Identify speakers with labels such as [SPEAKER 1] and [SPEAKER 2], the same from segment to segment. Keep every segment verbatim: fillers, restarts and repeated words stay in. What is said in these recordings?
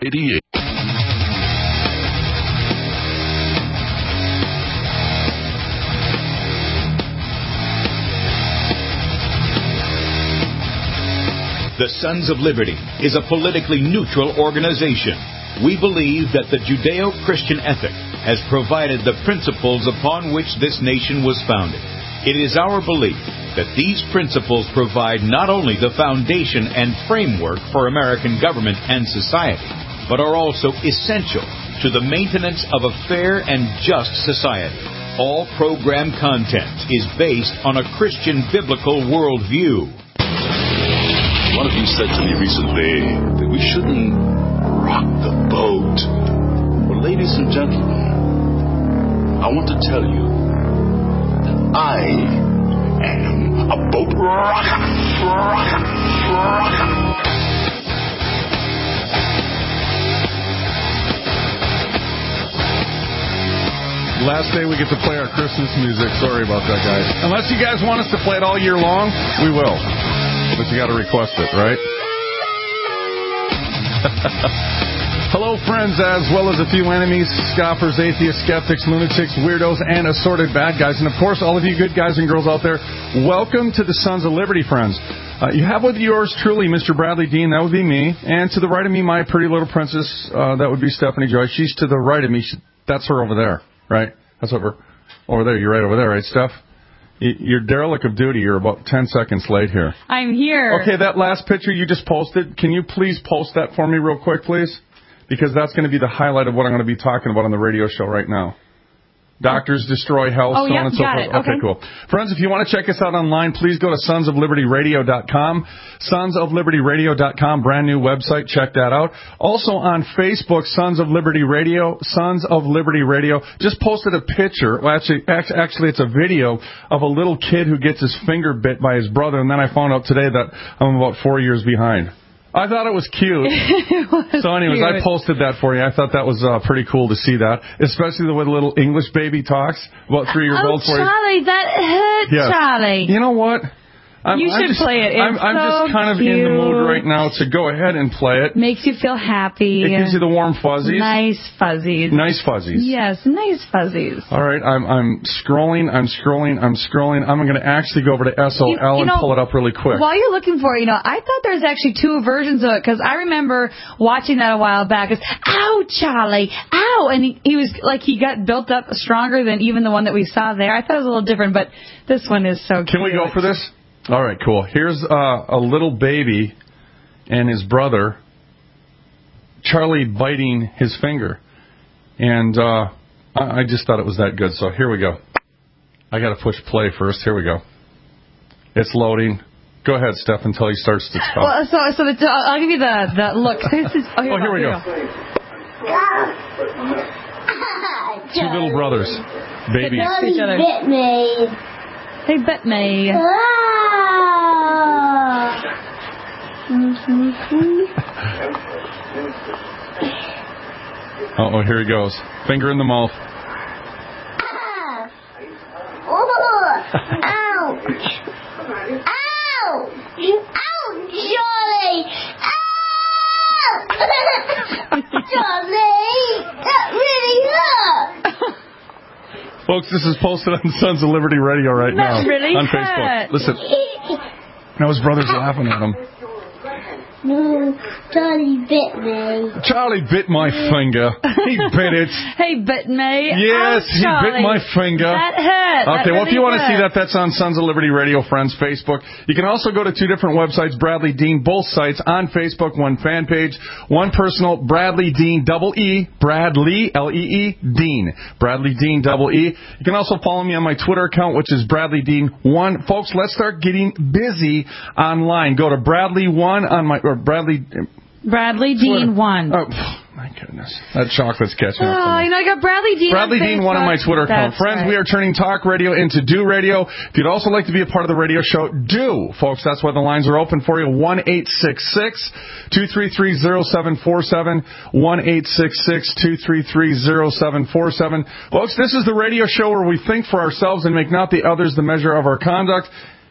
[SPEAKER 1] eighty-eight.
[SPEAKER 2] The Sons of Liberty is a politically neutral organization. We believe that the Judeo-Christian ethic has provided the principles upon which this nation was founded. It is our belief that these principles provide not only the foundation and framework for American government and society, but are also essential to the maintenance of a fair and just society. All program content is based on a Christian biblical worldview.
[SPEAKER 1] One of you said to me recently that we shouldn't rock the boat. Well, ladies and gentlemen, I want to tell you that I am a boat rocker. Rocker. Rocker.
[SPEAKER 3] Last day we get to play our Christmas music. Sorry about that, guys. Unless you guys want us to play it all year long, we will. But you got to request it, right? Hello, friends, as well as a few enemies, scoffers, atheists, skeptics, lunatics, weirdos, and assorted bad guys. And, of course, all of you good guys and girls out there, welcome to the Sons of Liberty, friends. Uh, you have with yours truly, Mister Bradley Dean. That would be me. And to the right of me, my pretty little princess, uh, that would be Stephanie Joy. She's to the right of me. She, that's her over there, right? That's over, over there. You're right over there, right, Steph? You're derelict of duty. You're about ten seconds late here.
[SPEAKER 4] I'm here.
[SPEAKER 3] Okay, that last picture you just posted, can you please post that for me real quick, please? Because that's going to be the highlight of what I'm going to be talking about on the radio show right now. Doctors destroy health,
[SPEAKER 4] oh,
[SPEAKER 3] so
[SPEAKER 4] yep,
[SPEAKER 3] on and so
[SPEAKER 4] got
[SPEAKER 3] forth.
[SPEAKER 4] It. Okay.
[SPEAKER 3] okay, cool. Friends, if you want to check us out online, please go to sons of liberty radio dot com. sons of liberty radio dot com, brand new website. Check that out. Also on Facebook, Sons of Liberty Radio, Sons of Liberty Radio. Just posted a picture. Well, actually, actually, it's a video of a little kid who gets his finger bit by his brother, and then I found out today that I'm about four years behind. I thought it was cute.
[SPEAKER 4] It was
[SPEAKER 3] so anyways,
[SPEAKER 4] cute.
[SPEAKER 3] I posted that for you. I thought that was uh, pretty cool to see that, especially the way the little English baby talks, about three years
[SPEAKER 4] oh,
[SPEAKER 3] old. For
[SPEAKER 4] Charlie, that hurt,
[SPEAKER 3] yes.
[SPEAKER 4] Charlie.
[SPEAKER 3] You know what? I'm,
[SPEAKER 4] you
[SPEAKER 3] I'm
[SPEAKER 4] should
[SPEAKER 3] just,
[SPEAKER 4] play it. It's
[SPEAKER 3] I'm, I'm
[SPEAKER 4] so
[SPEAKER 3] just kind of
[SPEAKER 4] cute.
[SPEAKER 3] in the mood right now to go ahead and play it.
[SPEAKER 4] Makes you feel happy.
[SPEAKER 3] It gives you the warm fuzzies.
[SPEAKER 4] Nice fuzzies.
[SPEAKER 3] Nice fuzzies.
[SPEAKER 4] Yes, nice fuzzies.
[SPEAKER 3] All right, I'm I'm scrolling, I'm scrolling, I'm scrolling. I'm going to actually go over to S O L you, you and know, pull it up really quick.
[SPEAKER 4] While you're looking for it, you know, I thought there was actually two versions of it, because I remember watching that a while back. It's, ow, Charlie, ow. And he, he was like, he got built up stronger than even the one that we saw there. I thought it was a little different, but this one is so cute.
[SPEAKER 3] Can we go for this? All right, cool. Here's uh, a little baby and his brother, Charlie biting his finger. And uh, I just thought it was that good. So here we go. I got to push play first. Here we go. It's loading. Go ahead, Steph, until he starts to talk.
[SPEAKER 4] Well, so, so the, I'll give you the, the look. This is, oh, here,
[SPEAKER 3] oh, here we go.
[SPEAKER 4] go.
[SPEAKER 3] Two little brothers. Babies.
[SPEAKER 5] Charlie bit me.
[SPEAKER 4] They bit me.
[SPEAKER 5] Ah.
[SPEAKER 3] Uh-oh, here he goes. Finger in the mouth.
[SPEAKER 5] Ah. Oh. Ouch. Ow. Ouch, Charlie. Ow. Charlie, that really hurt.
[SPEAKER 3] Folks, this is posted on Sons of Liberty Radio right
[SPEAKER 4] that
[SPEAKER 3] now
[SPEAKER 4] really
[SPEAKER 3] on
[SPEAKER 4] hurt.
[SPEAKER 3] Facebook. Listen, now his brother's laughing at him.
[SPEAKER 5] No, Charlie bit me.
[SPEAKER 3] Charlie bit my finger. He bit it.
[SPEAKER 4] He bit me.
[SPEAKER 3] Yes,
[SPEAKER 4] oh,
[SPEAKER 3] he bit my finger.
[SPEAKER 4] That hurt.
[SPEAKER 3] Okay,
[SPEAKER 4] that
[SPEAKER 3] well,
[SPEAKER 4] really
[SPEAKER 3] if you want to
[SPEAKER 4] hurt.
[SPEAKER 3] see that, that's on Sons of Liberty Radio, friends, Facebook. You can also go to two different websites, Bradley Dean, both sites on Facebook, one fan page, one personal, Bradley Dean, double E, Bradley, L E E, Dean. Bradley Dean, double E. You can also follow me on my Twitter account, which is Bradley Dean one. Folks, let's start getting busy online. Go to Bradley one on my, or Bradley...
[SPEAKER 4] Bradley Dean one.
[SPEAKER 3] Oh, my goodness. That chocolate's catching up to
[SPEAKER 4] Oh,
[SPEAKER 3] me.
[SPEAKER 4] you know, I got Bradley Dean
[SPEAKER 3] Bradley
[SPEAKER 4] on
[SPEAKER 3] Dean one on my Twitter account.
[SPEAKER 4] That's
[SPEAKER 3] Friends,
[SPEAKER 4] right.
[SPEAKER 3] we are turning talk radio into do radio. If you'd also like to be a part of the radio show, do. Folks, that's why the lines are open for you. one eight six six, two three three, zero seven four seven. one eight six six, two three three, zero seven four seven. Folks, this is the radio show where we think for ourselves and make not the others the measure of our conduct.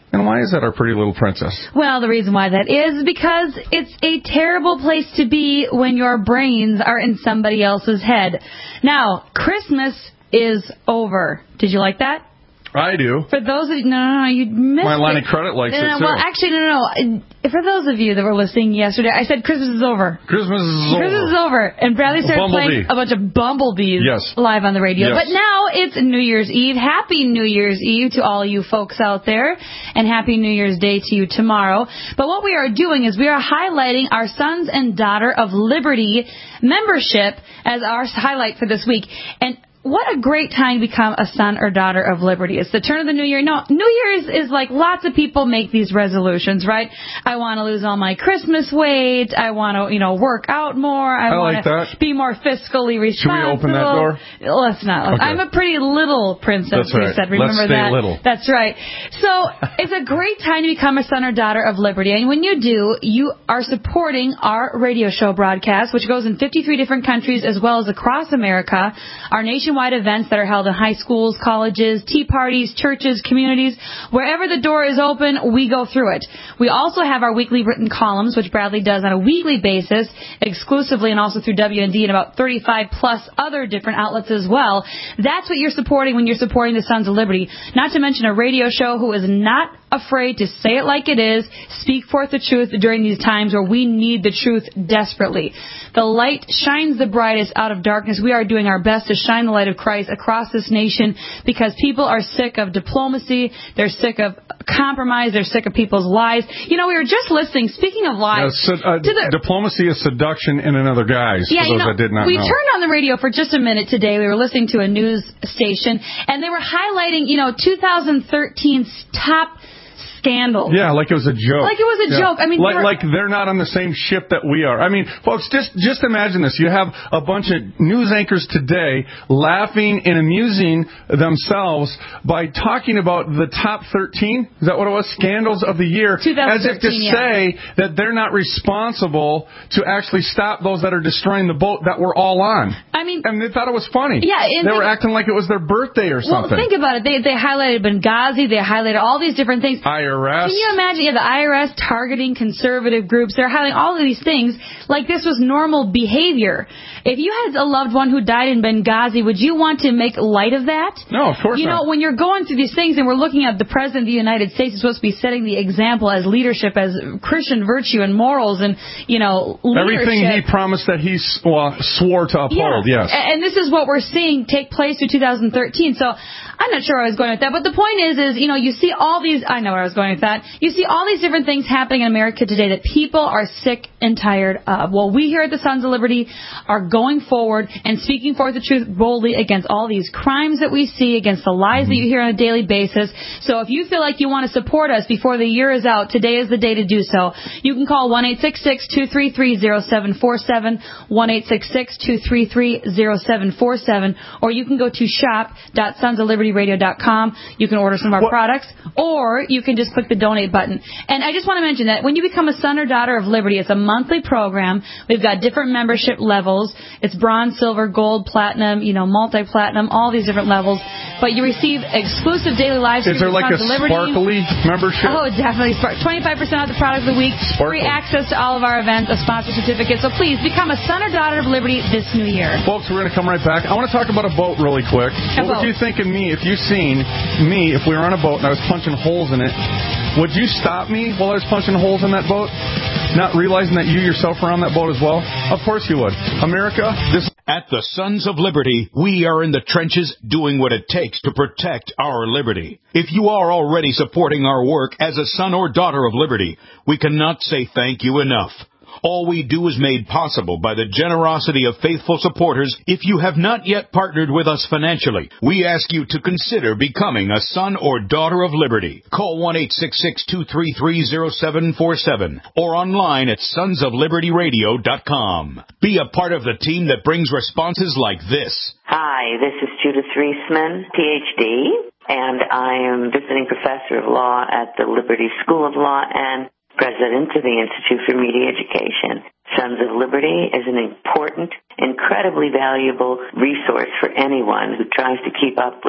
[SPEAKER 3] And why is that, our pretty little princess?
[SPEAKER 4] Well, the reason why that is because it's a terrible place to be when your brains are in somebody else's head. Now, Christmas is over. Did you like that?
[SPEAKER 3] I do.
[SPEAKER 4] For those of you, no, no, no, you missed
[SPEAKER 3] My line
[SPEAKER 4] it.
[SPEAKER 3] of credit likes
[SPEAKER 4] no,
[SPEAKER 3] it,
[SPEAKER 4] no,
[SPEAKER 3] too.
[SPEAKER 4] Well, actually, no, no, no. For those of you that were listening yesterday, I said Christmas is over.
[SPEAKER 3] Christmas is over.
[SPEAKER 4] Christmas is over. And Bradley started
[SPEAKER 3] Bumblebee.
[SPEAKER 4] playing a bunch of bumblebees
[SPEAKER 3] Yes.
[SPEAKER 4] live on the radio.
[SPEAKER 3] Yes.
[SPEAKER 4] But now it's New Year's Eve. Happy New Year's Eve to all you folks out there. And happy New Year's Day to you tomorrow. But what we are doing is we are highlighting our Sons and Daughter of Liberty membership as our highlight for this week. And what a great time to become a son or daughter of liberty. It's the turn of the new year. No, New Year's is like lots of people make these resolutions, right? I want to lose all my Christmas weight. I want to, you know, work out more. I,
[SPEAKER 3] I
[SPEAKER 4] want
[SPEAKER 3] like
[SPEAKER 4] to
[SPEAKER 3] that.
[SPEAKER 4] be more fiscally responsible.
[SPEAKER 3] Should we open that door?
[SPEAKER 4] Let's not.
[SPEAKER 3] Okay.
[SPEAKER 4] I'm a pretty little princess,
[SPEAKER 3] That's
[SPEAKER 4] we
[SPEAKER 3] right.
[SPEAKER 4] said. Remember
[SPEAKER 3] Let's stay
[SPEAKER 4] that?
[SPEAKER 3] little.
[SPEAKER 4] That's right. So it's a great time to become a son or daughter of liberty. And when you do, you are supporting our radio show broadcast, which goes in fifty-three different countries as well as across America. Our nationwide events that are held in high schools, colleges, tea parties, churches, communities. Wherever the door is open, we go through it. We also have our weekly written columns, which Bradley does on a weekly basis, exclusively and also through W N D and about thirty-five plus other different outlets as well. That's what you're supporting when you're supporting the Sons of Liberty. Not to mention a radio show who is not afraid to say it like it is, speak forth the truth during these times where we need the truth desperately. The light shines the brightest out of darkness. We are doing our best to shine the light of Christ across this nation because people are sick of diplomacy. They're sick of compromise. They're sick of people's lies. You know, we were just listening, speaking of lies.
[SPEAKER 3] Yeah, uh,
[SPEAKER 4] to the,
[SPEAKER 3] diplomacy is seduction in another guise,
[SPEAKER 4] yeah,
[SPEAKER 3] for those
[SPEAKER 4] you know,
[SPEAKER 3] that did not
[SPEAKER 4] we
[SPEAKER 3] know.
[SPEAKER 4] turned on the radio for just a minute today. We were listening to a news station, and they were highlighting, you know, twenty thirteen's top scandals.
[SPEAKER 3] Yeah, like it was a joke.
[SPEAKER 4] Like it was a
[SPEAKER 3] yeah.
[SPEAKER 4] joke. I mean,
[SPEAKER 3] like,
[SPEAKER 4] they were,
[SPEAKER 3] like they're not on the same ship that we are. I mean, folks, just just imagine this. You have a bunch of news anchors today laughing and amusing themselves by talking about the top thirteen, is that what it was, scandals of the year, as if to
[SPEAKER 4] yeah.
[SPEAKER 3] say that they're not responsible to actually stop those that are destroying the boat that we're all on.
[SPEAKER 4] I mean,
[SPEAKER 3] and they thought it was funny.
[SPEAKER 4] Yeah,
[SPEAKER 3] they were acting like it was their birthday or something.
[SPEAKER 4] Well, think about it. They they highlighted Benghazi. They highlighted all these different things.
[SPEAKER 3] I R S.
[SPEAKER 4] Can you imagine? Yeah, the I R S targeting conservative groups. They're highlighting all of these things like this was normal behavior. If you had a loved one who died in Benghazi, would you want to make light of that?
[SPEAKER 3] No, of course
[SPEAKER 4] you
[SPEAKER 3] not.
[SPEAKER 4] You know, when you're going through these things and we're looking at the President of the United States is supposed to be setting the example as leadership, as Christian virtue and morals and, you know, leadership.
[SPEAKER 3] Everything he promised that he well, swore to uphold,
[SPEAKER 4] yeah.
[SPEAKER 3] yes.
[SPEAKER 4] And this is what we're seeing take place through two thousand thirteen. So I'm not sure where I was going with that. But the point is, is, you know, you see all these, I know where I was going with that. You see all these different things happening in America today that people are sick and tired of. Well, we here at the Sons of Liberty are going forward and speaking forth the truth boldly against all these crimes that we see, against the lies that you hear on a daily basis. So if you feel like you want to support us before the year is out, today is the day to do so. You can call one eight six six, two three three, zero seven four seven, one eight six six, two three three, zero seven four seven, or you can go to shop dot sons of liberty radio dot com. You can order some of our what? products, or you can just click the donate button. And I just want to mention that when you become a son or daughter of liberty, it's a monthly program. We've got different membership levels. It's bronze, silver, gold, platinum, you know, multi-platinum, all these different levels. But you receive exclusive daily live streams.
[SPEAKER 3] Is there like a sparkly membership?
[SPEAKER 4] Oh, definitely. twenty-five percent off the product of the week.
[SPEAKER 3] Sparkly.
[SPEAKER 4] Free access to all of our events, a sponsor certificate. So please become a son or daughter of liberty this new year.
[SPEAKER 3] Folks, we're going to come right back. I want to talk about a boat really quick.
[SPEAKER 4] A
[SPEAKER 3] what
[SPEAKER 4] boat.
[SPEAKER 3] would you think of me if you seen me, if we were on a boat and I was punching holes in it? Would you stop me while I was punching holes in that boat? Not realizing that you yourself were on that boat as well? Of course you would. America, this...
[SPEAKER 2] At the Sons of Liberty, we are in the trenches doing what it takes to protect our liberty. If you are already supporting our work as a son or daughter of liberty, we cannot say thank you enough. All we do is made possible by the generosity of faithful supporters. If you have not yet partnered with us financially, we ask you to consider becoming a son or daughter of liberty. Call one eight six six, two three three, zero seven four seven or online at sons of liberty radio dot com. Be a part of the team that brings responses like this.
[SPEAKER 6] Hi, this is Judith Reisman, P H D, and I am visiting professor of law at the Liberty School of Law and president of the Institute for Media Education. Sons of Liberty is an important, incredibly valuable resource for anyone who tries to keep up with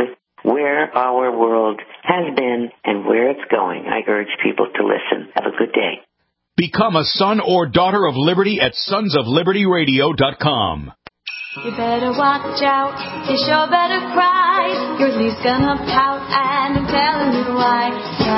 [SPEAKER 6] where our world has been and where it's going. I urge people to listen. Have a good day.
[SPEAKER 2] Become a son or daughter of liberty at sons of liberty radio dot com.
[SPEAKER 7] You better watch out, you sure better cry. Your leaf's gonna pout and I'm telling you why.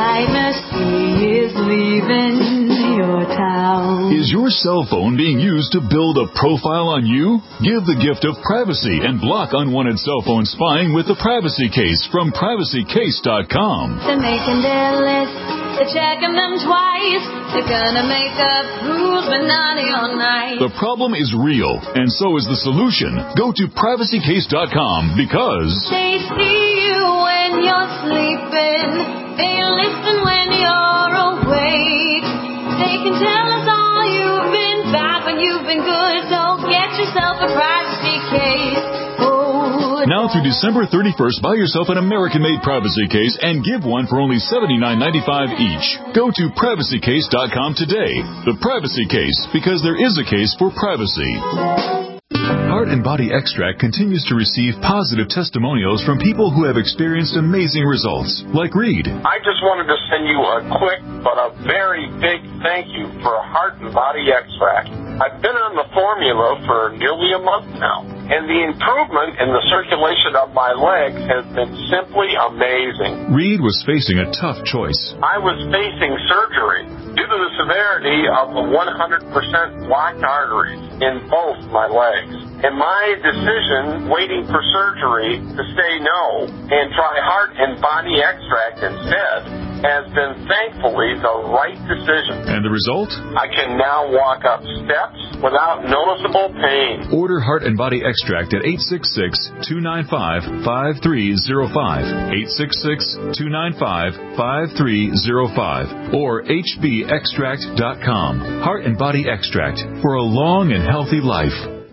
[SPEAKER 7] Privacy is leaving your town.
[SPEAKER 8] Is your cell phone being used to build a profile on you? Give the gift of privacy and block unwanted cell phone spying with the Privacy Case from privacy case dot com.
[SPEAKER 7] They're making their list, they're checking them twice. They're gonna make up rules but naughty all night.
[SPEAKER 8] The problem is real, and so is the solution. Go to privacy case dot com because
[SPEAKER 7] they see you when you're sleeping. They listen when you're awake. They can tell us all you've been bad when you've been good. So get yourself a privacy case. Oh,
[SPEAKER 8] now through December thirty-first, buy yourself an American-made privacy case and give one for only seventy-nine ninety-five each. Go to privacy case dot com today. The Privacy Case, because there is a case for privacy. Heart and Body Extract continues to receive positive testimonials from people who have experienced amazing results, like Reed.
[SPEAKER 9] I just wanted to send you a quick but a very big thank you for Heart and Body Extract. I've been on the formula for nearly a month now, and the improvement in the circulation of my legs has been simply amazing.
[SPEAKER 8] Reed was facing a tough choice.
[SPEAKER 9] I was facing surgery due to the severity of the one hundred percent blocked arteries in both my legs. And my decision, waiting for surgery, to say no and try Heart and Body Extract instead, has been thankfully the right decision.
[SPEAKER 8] And the result?
[SPEAKER 9] I can now walk up steps without noticeable pain.
[SPEAKER 8] Order Heart and Body Extract at eight six six, two nine five, five three zero five, eight six six, two nine five, five three zero five, or h b extract dot com. Heart and Body Extract for a long and healthy life.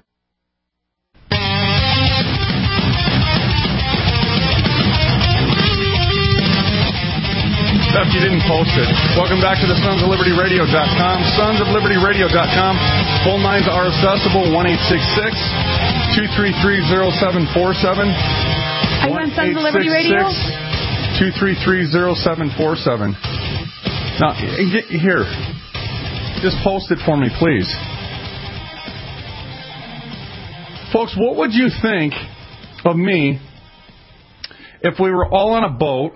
[SPEAKER 3] If you didn't post it. Welcome back to the Sons of Liberty Radio dot com. Sons of Liberty Radio dot com. Phone lines are accessible. one eight six six, two three three, zero seven four seven.
[SPEAKER 4] Are you on Sons of Liberty Radio?
[SPEAKER 3] two three three, zero seven four seven. Now, get, here. Just post it for me, please. Folks, what would you think of me if we were all on a boat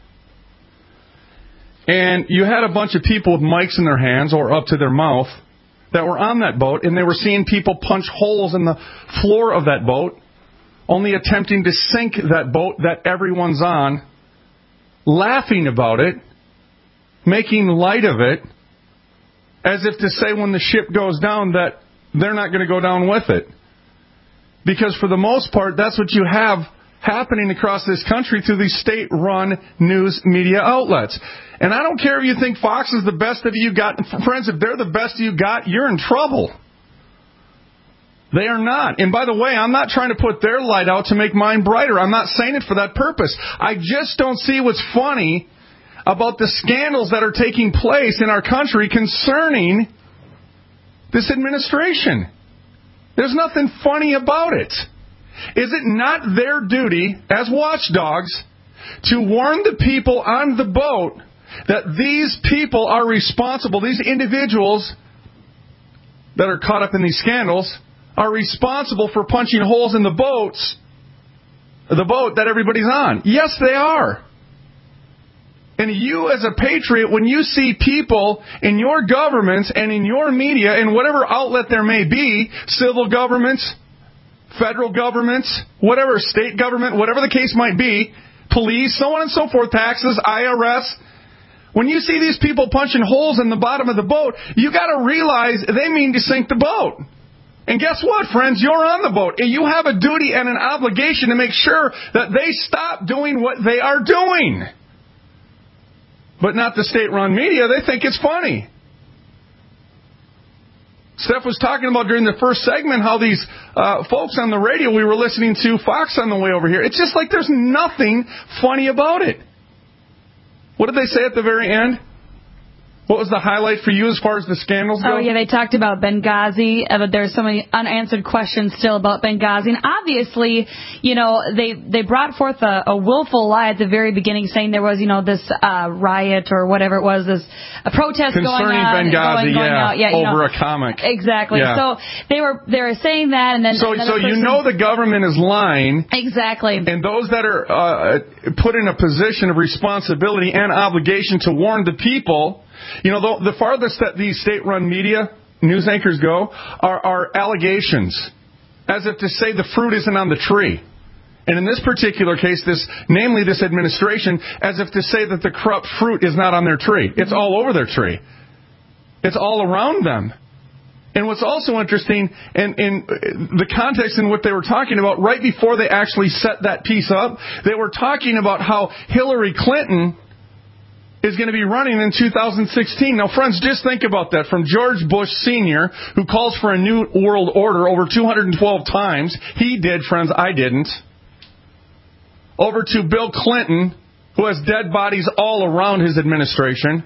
[SPEAKER 3] and you had a bunch of people with mics in their hands or up to their mouth that were on that boat, and they were seeing people punch holes in the floor of that boat, only attempting to sink that boat that everyone's on, laughing about it, making light of it, as if to say when the ship goes down that they're not going to go down with it. Because for the most part, that's what you have happening across this country through these state-run news media outlets. And I don't care if you think Fox is the best of you got. Friends, if they're the best you got, you're in trouble. They are not. And by the way, I'm not trying to put their light out to make mine brighter. I'm not saying it for that purpose. I just don't see what's funny about the scandals that are taking place in our country concerning this administration. There's nothing funny about it. Is it not their duty as watchdogs to warn the people on the boat that these people are responsible, these individuals that are caught up in these scandals are responsible for punching holes in the boats, the boat that everybody's on? Yes, they are. And you as a patriot, when you see people in your governments and in your media, in whatever outlet there may be, civil governments, federal governments, whatever, state government, whatever the case might be, police, so on and so forth, taxes, I R S, when you see these people punching holes in the bottom of the boat, you got to realize they mean to sink the boat. And guess what, friends? You're on the boat, and you have a duty and an obligation to make sure that they stop doing what they are doing. But not the state-run media. They think it's funny. Steph was talking about during the first segment how these uh, folks on the radio we were listening to, Fox on the way over here, it's just like there's nothing funny about it. What did they say at the very end? What was the highlight for you as far as the scandals go?
[SPEAKER 4] Oh, yeah, they talked about Benghazi, uh, but there's so many unanswered questions still about Benghazi. And obviously, you know, they they brought forth a, a willful lie at the very beginning saying there was, you know, this uh, riot or whatever it was, this a protest
[SPEAKER 3] Concerning
[SPEAKER 4] going on.
[SPEAKER 3] Benghazi,
[SPEAKER 4] going, going
[SPEAKER 3] yeah,
[SPEAKER 4] out. yeah
[SPEAKER 3] over
[SPEAKER 4] know,
[SPEAKER 3] a comic.
[SPEAKER 4] Exactly.
[SPEAKER 3] Yeah.
[SPEAKER 4] So they were they were saying that, and then
[SPEAKER 3] So, so you
[SPEAKER 4] person,
[SPEAKER 3] know the government is lying.
[SPEAKER 4] Exactly.
[SPEAKER 3] And those that are uh, put in a position of responsibility and obligation to warn the people, you know, the, the farthest that these state-run media news anchors go are, are allegations, as if to say the fruit isn't on the tree. And in this particular case, this, namely this administration, as if to say that the corrupt fruit is not on their tree. It's all over their tree. It's all around them. And what's also interesting, in, in the context in what they were talking about, right before they actually set that piece up, they were talking about how Hillary Clinton is going to be running in two thousand sixteen. Now, friends, just think about that. From George Bush Senior, who calls for a new world order over two hundred twelve times. He did, friends, I didn't. Over to Bill Clinton, who has dead bodies all around his administration.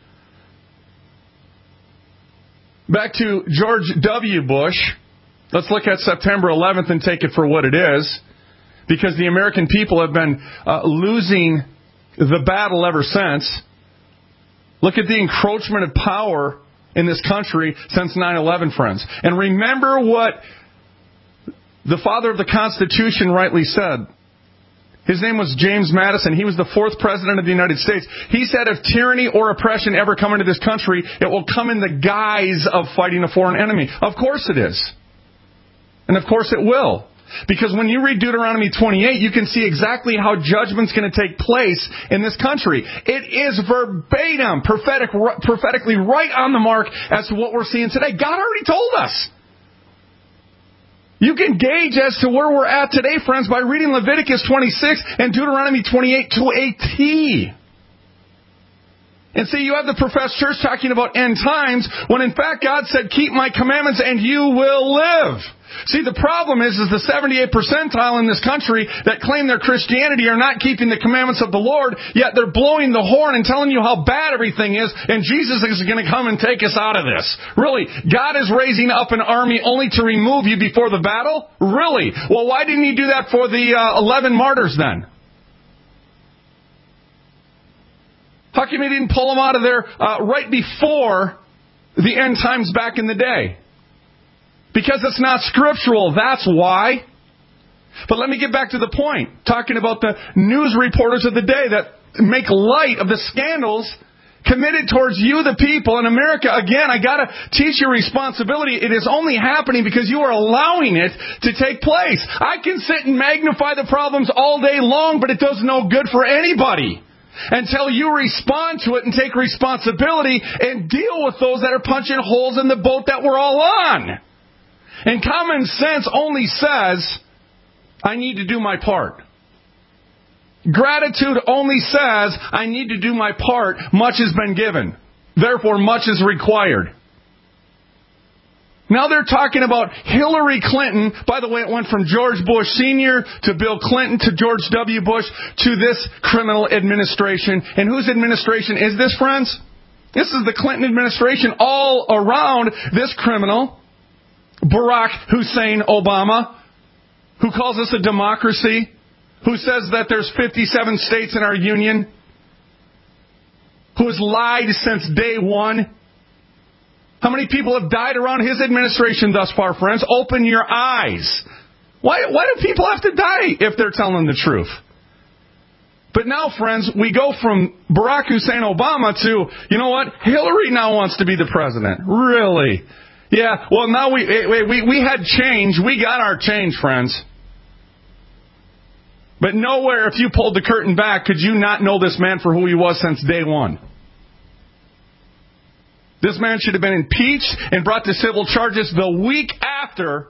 [SPEAKER 3] Back to George W. Bush. Let's look at September eleventh and take it for what it is. Because the American people have been uh, losing the battle ever since. Look at the encroachment of power in this country since nine eleven, friends. And remember what the father of the Constitution rightly said. His name was James Madison. He was the fourth president of the United States. He said if tyranny or oppression ever come into this country, it will come in the guise of fighting a foreign enemy. Of course it is. And of course it will. Because when you read Deuteronomy twenty-eight, you can see exactly how judgment's going to take place in this country. It is verbatim, prophetic, prophetically right on the mark as to what we're seeing today. God already told us. You can gauge as to where we're at today, friends, by reading Leviticus twenty-six and Deuteronomy twenty-eight to a T. And see, you have the professed church talking about end times, when in fact God said, keep my commandments and you will live. See, the problem is, is the seventy-eight percentile in this country that claim their Christianity are not keeping the commandments of the Lord, yet they're blowing the horn and telling you how bad everything is, and Jesus is going to come and take us out of this. Really, God is raising up an army only to remove you before the battle? Really? Well, why didn't He do that for the uh, eleven martyrs then? How come He didn't pull them out of there uh, right before the end times back in the day? Because it's not scriptural, that's why. But let me get back to the point. Talking about the news reporters of the day that make light of the scandals committed towards you, the people in America. Again, I got to teach you responsibility. It is only happening because you are allowing it to take place. I can sit and magnify the problems all day long, but it does no good for anybody until you respond to it and take responsibility and deal with those that are punching holes in the boat that we're all on. And common sense only says, I need to do my part. Gratitude only says, I need to do my part. Much has been given. Therefore, much is required. Now they're talking about Hillary Clinton. By the way, it went from George Bush Senior to Bill Clinton to George W. Bush to this criminal administration. And whose administration is this, friends? This is the Clinton administration all around this criminal. Barack Hussein Obama, who calls us a democracy, who says that there's fifty-seven states in our union, who has lied since day one. How many people have died around his administration thus far, friends? Open your eyes. Why, why do people have to die if they're telling the truth? But now, friends, we go from Barack Hussein Obama to, you know what, Hillary now wants to be the president. Really? Yeah, well, now we, we we had change. We got our change, friends. But nowhere, if you pulled the curtain back, could you not know this man for who he was since day one. This man should have been impeached and brought to civil charges the week after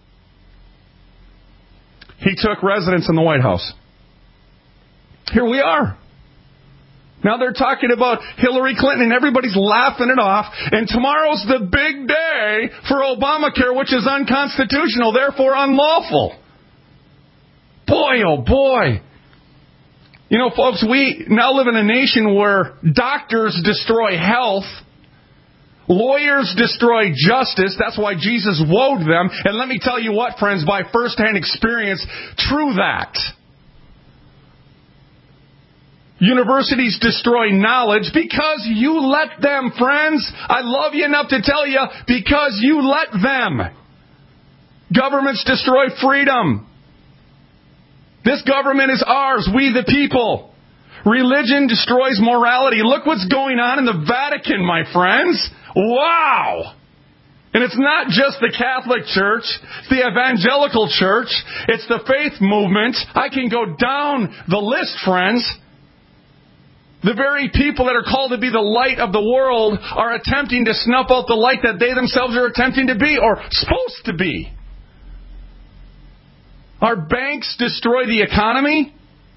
[SPEAKER 3] he took residence in the White House. Here we are. Now they're talking about Hillary Clinton and everybody's laughing it off. And tomorrow's the big day for Obamacare, which is unconstitutional, therefore unlawful. Boy, oh boy. You know, folks, we now live in a nation where doctors destroy health, lawyers destroy justice. That's why Jesus woed them. And let me tell you what, friends, by firsthand experience, true that. Universities destroy knowledge because you let them, friends. I love you enough to tell you, because you let them. Governments destroy freedom. This government is ours, we the people. Religion destroys morality. Look what's going on in the Vatican, my friends. Wow! And it's not just the Catholic Church, it's the Evangelical Church, it's the faith movement. I can go down the list, friends. The very people that are called to be the light of the world are attempting to snuff out the light that they themselves are attempting to be, or supposed to be. Our banks destroy the economy.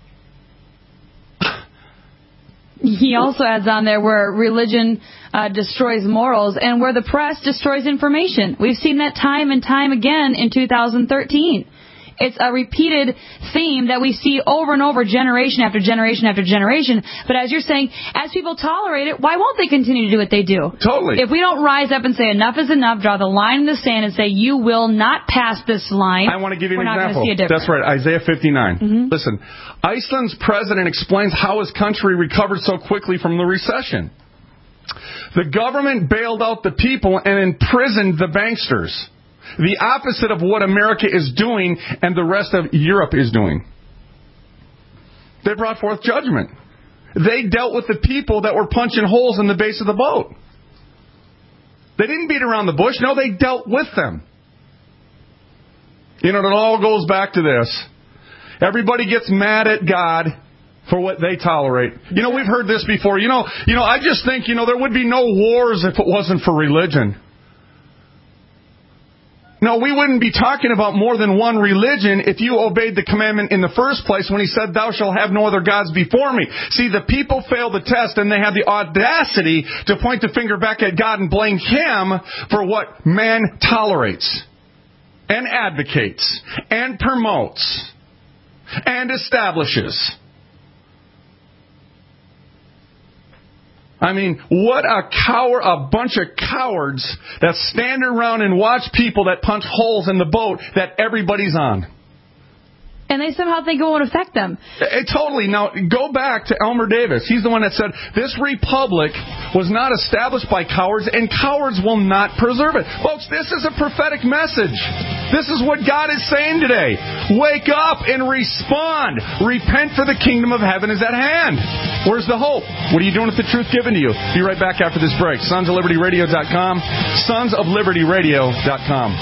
[SPEAKER 4] He also adds on there where religion uh, destroys morals and where the press destroys information. We've seen that time and time again in two thousand thirteen. It's a repeated theme that we see over and over, generation after generation after generation. But as you're saying, as people tolerate it, why won't they continue to do what they do?
[SPEAKER 3] Totally.
[SPEAKER 4] If we don't rise up and say enough is enough, draw the line in the sand and say you will not pass this line,
[SPEAKER 3] I want to give you
[SPEAKER 4] we're
[SPEAKER 3] an
[SPEAKER 4] not
[SPEAKER 3] example.
[SPEAKER 4] going to see a difference.
[SPEAKER 3] That's right, Isaiah fifty-nine.
[SPEAKER 4] Mm-hmm.
[SPEAKER 3] Listen, Iceland's president explains how his country recovered so quickly from the recession. The government bailed out the people and imprisoned the banksters. The opposite of what America is doing and the rest of Europe is doing. They brought forth judgment. They dealt with the people that were punching holes in the base of the boat. They didn't beat around the bush. No, they dealt with them. You know, it all goes back to this. Everybody gets mad at God for what they tolerate. You know, we've heard this before. You know, you know, I just think, you know, there would be no wars if it wasn't for religion. No, we wouldn't be talking about more than one religion if you obeyed the commandment in the first place when he said, thou shalt have no other gods before me. See, the people failed the test and they had the audacity to point the finger back at God and blame him for what man tolerates and advocates and promotes and establishes. I mean, what a coward, a bunch of cowards that stand around and watch people that punch holes in the boat that everybody's on.
[SPEAKER 4] And they somehow think it won't affect them.
[SPEAKER 3] It, totally. Now, go back to Elmer Davis. He's the one that said, this republic was not established by cowards, and cowards will not preserve it. Folks, this is a prophetic message. This is what God is saying today. Wake up and respond. Repent, for the kingdom of heaven is at hand. Where's the hope? What are you doing with the truth given to you? Be right back after this break. sons of liberty radio dot com. sons of liberty radio dot com.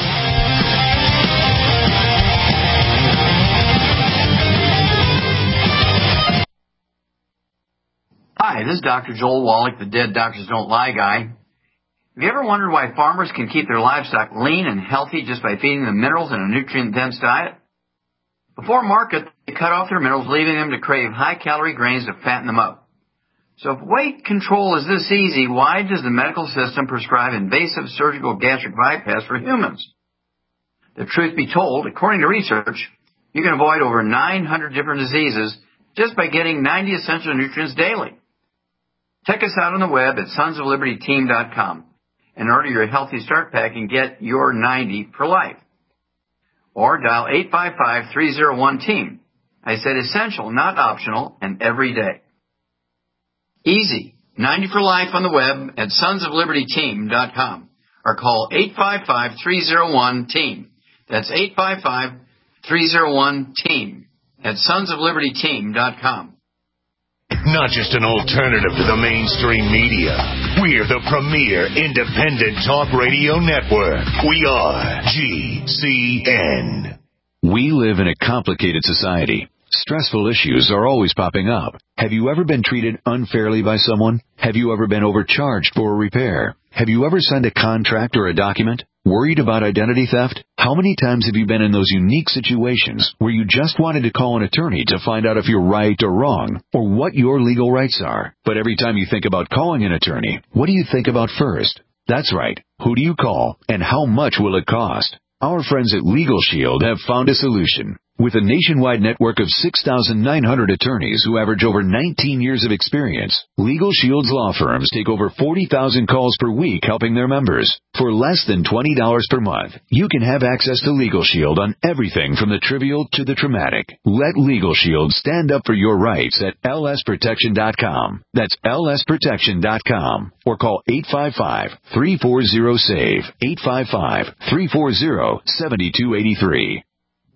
[SPEAKER 10] Hi, this is Doctor Joel Wallach, the Dead Doctors Don't Lie guy. Have you ever wondered why farmers can keep their livestock lean and healthy just by feeding them minerals in a nutrient-dense diet? Before market, they cut off their minerals, leaving them to crave high-calorie grains to fatten them up. So if weight control is this easy, why does the medical system prescribe invasive surgical gastric bypass for humans? The truth be told, according to research, you can avoid over nine hundred different diseases just by getting ninety essential nutrients daily. Check us out on the web at sons of liberty team dot com and order your Healthy Start Pack and get your ninety for life. Or dial eight five five, three zero one, team. I said essential, not optional, and every day. Easy. ninety for life on the web at sons of liberty team dot com or call eight five five, three zero one, team. That's eight five five, three zero one, team at sons of liberty team dot com.
[SPEAKER 11] Not just an alternative to the mainstream media. We're the premier independent talk radio network. We are G C N.
[SPEAKER 2] We live in a complicated society. Stressful issues are always popping up. Have you ever been treated unfairly by someone? Have you ever been overcharged for a repair? Have you ever signed a contract or a document? Worried about identity theft? How many times have you been in those unique situations where you just wanted to call an attorney to find out if you're right or wrong, or what your legal rights are? But every time you think about calling an attorney, what do you think about first? That's right. Who do you call, and how much will it cost? Our friends at Legal Shield have found a solution.
[SPEAKER 12] With a nationwide network of six thousand nine hundred attorneys who average over nineteen years of experience, Legal Shield's law firms take over forty thousand calls per week helping their members. For less than twenty dollars per month, you can have access to Legal Shield on everything from the trivial to the traumatic. Let Legal Shield stand up for your rights at L S protection dot com. That's L S protection dot com. Or call eight five five, three four zero, S A V E, eight five five, three four zero, seven two eight three.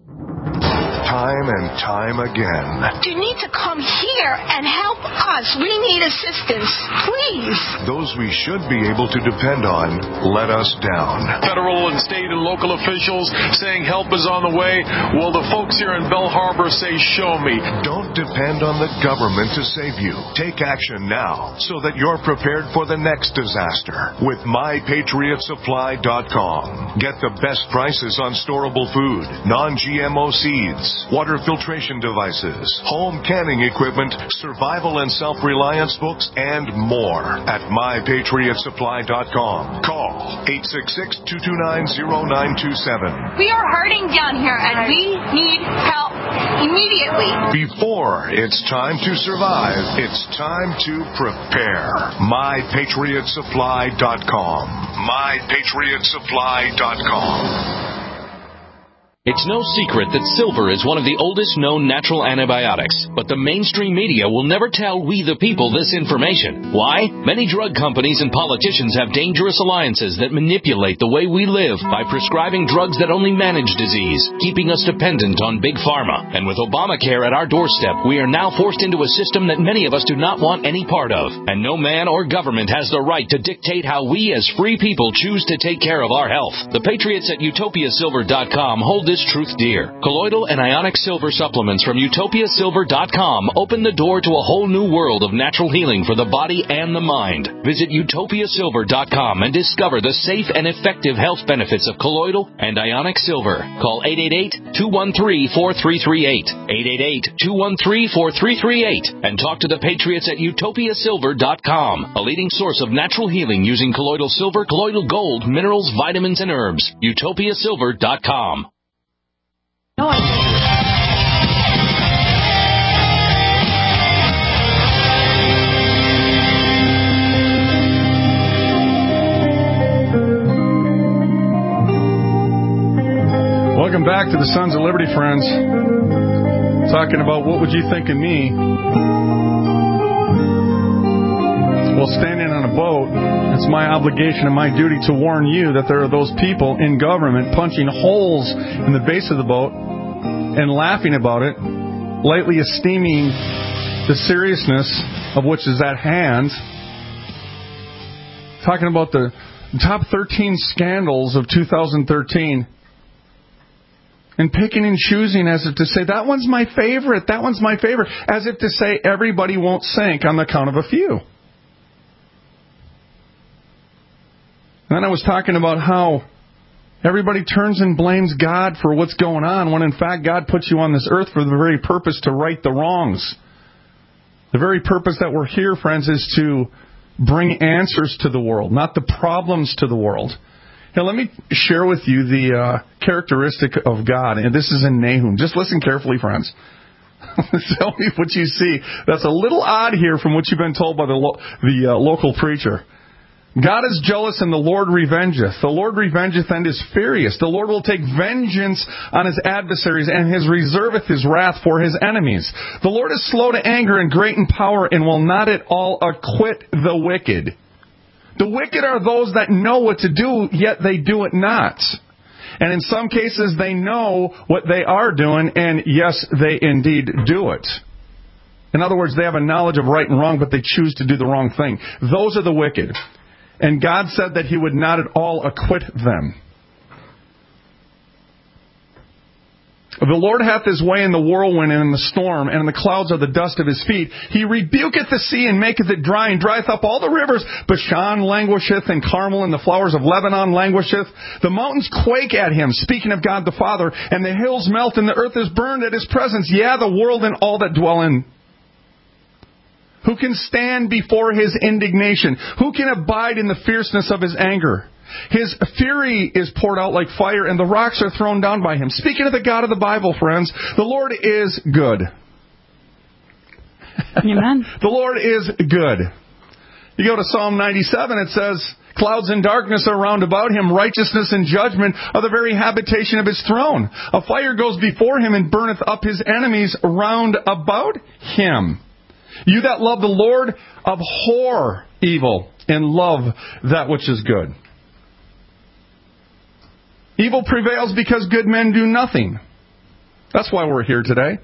[SPEAKER 13] Time and time again.
[SPEAKER 14] You need to come here and help us. We need assistance, please.
[SPEAKER 13] Those we should be able to depend on let us down.
[SPEAKER 15] Federal and state and local officials saying help is on the way. Well, the folks here in Belle Harbor say, show me.
[SPEAKER 13] Don't depend on the government to save you. Take action now so that you're prepared for the next disaster with my patriot supply dot com. Get the best prices on storable food, non-G M O seeds, water filtration devices, home canning equipment, survival and self-reliance books, and more at my patriot supply dot com. Call eight six six, two two nine, zero nine two seven.
[SPEAKER 14] We are hurting down here, and we need help immediately.
[SPEAKER 13] Before it's time to survive, it's time to prepare. my patriot supply dot com. my patriot supply dot com.
[SPEAKER 16] It's no secret that silver is one of the oldest known natural antibiotics, but the mainstream media will never tell we the people this information. Why? Many drug companies and politicians have dangerous alliances that manipulate the way we live by prescribing drugs that only manage disease, keeping us dependent on big pharma. And with Obamacare at our doorstep, we are now forced into a system that many of us do not want any part of. And no man or government has the right to dictate how we as free people choose to take care of our health. The Patriots at Utopia Silver dot com hold this truth dear. Colloidal and ionic silver supplements from Utopia Silver dot com open the door to a whole new world of natural healing for the body and the mind. Visit Utopia Silver dot com and discover the safe and effective health benefits of colloidal and ionic silver. Call eight eight eight, two one three, four three three eight, eight eight eight, two one three, four three three eight, and talk to the Patriots at Utopia Silver dot com, a leading source of natural healing using colloidal silver, colloidal gold, minerals, vitamins, and herbs. Utopia Silver dot com.
[SPEAKER 4] No, I
[SPEAKER 3] Welcome back to the Sons of Liberty, friends. Talking about what would you think of me? Well, standing on a boat, it's my obligation and my duty to warn you that there are those people in government punching holes in the base of the boat and laughing about it, lightly esteeming the seriousness of which is at hand. Talking about the top thirteen scandals of two thousand thirteen. And picking and choosing as if to say, that one's my favorite, that one's my favorite. As if to say everybody won't sink on the count of a few. And then I was talking about how everybody turns and blames God for what's going on, when in fact God puts you on this earth for the very purpose to right the wrongs. The very purpose that we're here, friends, is to bring answers to the world, not the problems to the world. Now, let me share with you the uh, characteristic of God, and this is in Nahum. Just listen carefully, friends. Tell me what you see. That's a little odd here from what you've been told by the, lo- the uh, local preacher. God is jealous, and the Lord revengeth. The Lord revengeth and is furious. The Lord will take vengeance on his adversaries, and his reserveth his wrath for his enemies. The Lord is slow to anger and great in power, and will not at all acquit the wicked. The wicked are those that know what to do, yet they do it not. And in some cases, they know what they are doing, and yes, they indeed do it. In other words, they have a knowledge of right and wrong, but they choose to do the wrong thing. Those are the wicked. And God said that he would not at all acquit them. The Lord hath his way in the whirlwind and in the storm, and in the clouds are the dust of his feet. He rebuketh the sea and maketh it dry, and drieth up all the rivers. Bashan languisheth, and Carmel and the flowers of Lebanon languisheth. The mountains quake at him, speaking of God the Father, and the hills melt, and the earth is burned at his presence. Yea, the world and all that dwell in. Who can stand before his indignation? Who can abide in the fierceness of his anger? His fury is poured out like fire, and the rocks are thrown down by him. Speaking of the God of the Bible, friends, the Lord is good.
[SPEAKER 4] Amen.
[SPEAKER 3] The Lord is good. You go to Psalm ninety-seven, it says, clouds and darkness are round about him. Righteousness and judgment are the very habitation of his throne. A fire goes before him and burneth up his enemies round about him. You that love the Lord, abhor evil and love that which is good. Evil prevails because good men do nothing. That's why we're here today.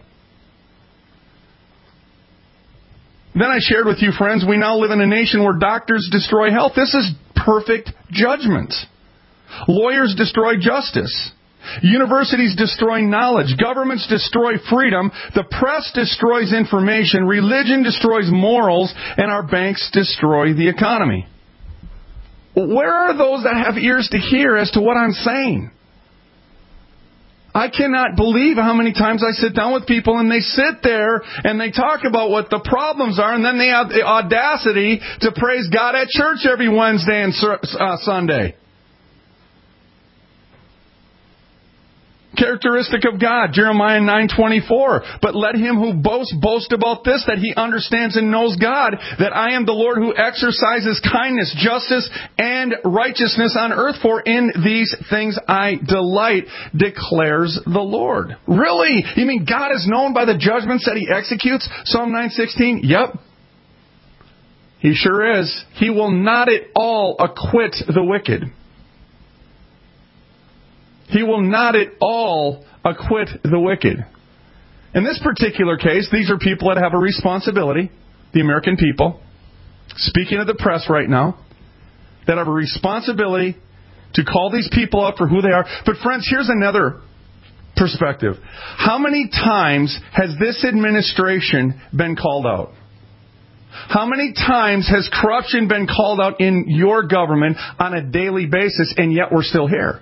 [SPEAKER 3] Then I shared with you, friends, we now live in a nation where doctors destroy health. This is perfect judgment. Lawyers destroy justice. Universities destroy knowledge. Governments destroy freedom. The press destroys information. Religion destroys morals. And our banks destroy the economy. Where are those that have ears to hear as to what I'm saying? I cannot believe how many times I sit down with people and they sit there and they talk about what the problems are, and then they have the audacity to praise God at church every Wednesday and uh, Sunday. Characteristic of God, Jeremiah nine twenty-four. But let him who boasts boast about this, that he understands and knows God, that I am the Lord who exercises kindness, justice, and righteousness on earth. For in these things I delight, declares the Lord. Really? You mean God is known by the judgments that he executes? Psalm nine sixteen? Yep. He sure is. He will not at all acquit the wicked. He will not at all acquit the wicked. In this particular case, these are people that have a responsibility, the American people, speaking of the press right now, that have a responsibility to call these people out for who they are. But friends, here's another perspective. How many times has this administration been called out? How many times has corruption been called out in your government on a daily basis, and yet we're still here?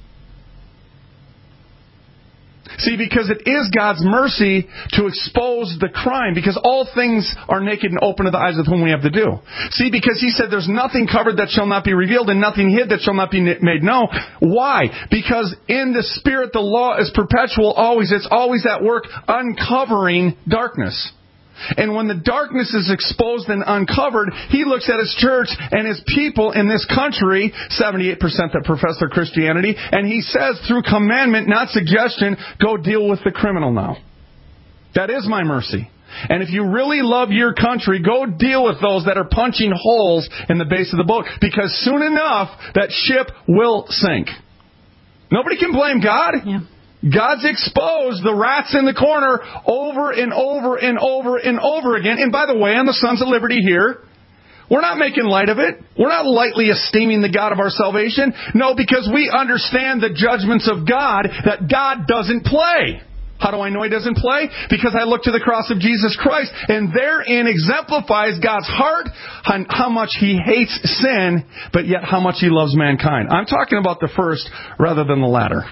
[SPEAKER 3] See, because it is God's mercy to expose the crime, because all things are naked and open to the eyes of whom we have to do. See, because he said there's nothing covered that shall not be revealed and nothing hid that shall not be made known. Why? Because in the Spirit the law is perpetual always. It's always at work uncovering darkness. And when the darkness is exposed and uncovered, he looks at his church and his people in this country, seventy-eight percent that profess their Christianity, and he says through commandment, not suggestion, go deal with the criminal now. That is my mercy. And if you really love your country, go deal with those that are punching holes in the base of the boat, because soon enough, that ship will sink. Nobody can blame God.
[SPEAKER 4] Yeah.
[SPEAKER 3] God's exposed the rats in the corner over and over and over and over again. And by the way, on the Sons of Liberty here, we're not making light of it. We're not lightly esteeming the God of our salvation. No, because we understand the judgments of God, that God doesn't play. How do I know he doesn't play? Because I look to the cross of Jesus Christ, and therein exemplifies God's heart, how much he hates sin, but yet how much he loves mankind. I'm talking about the first rather than the latter.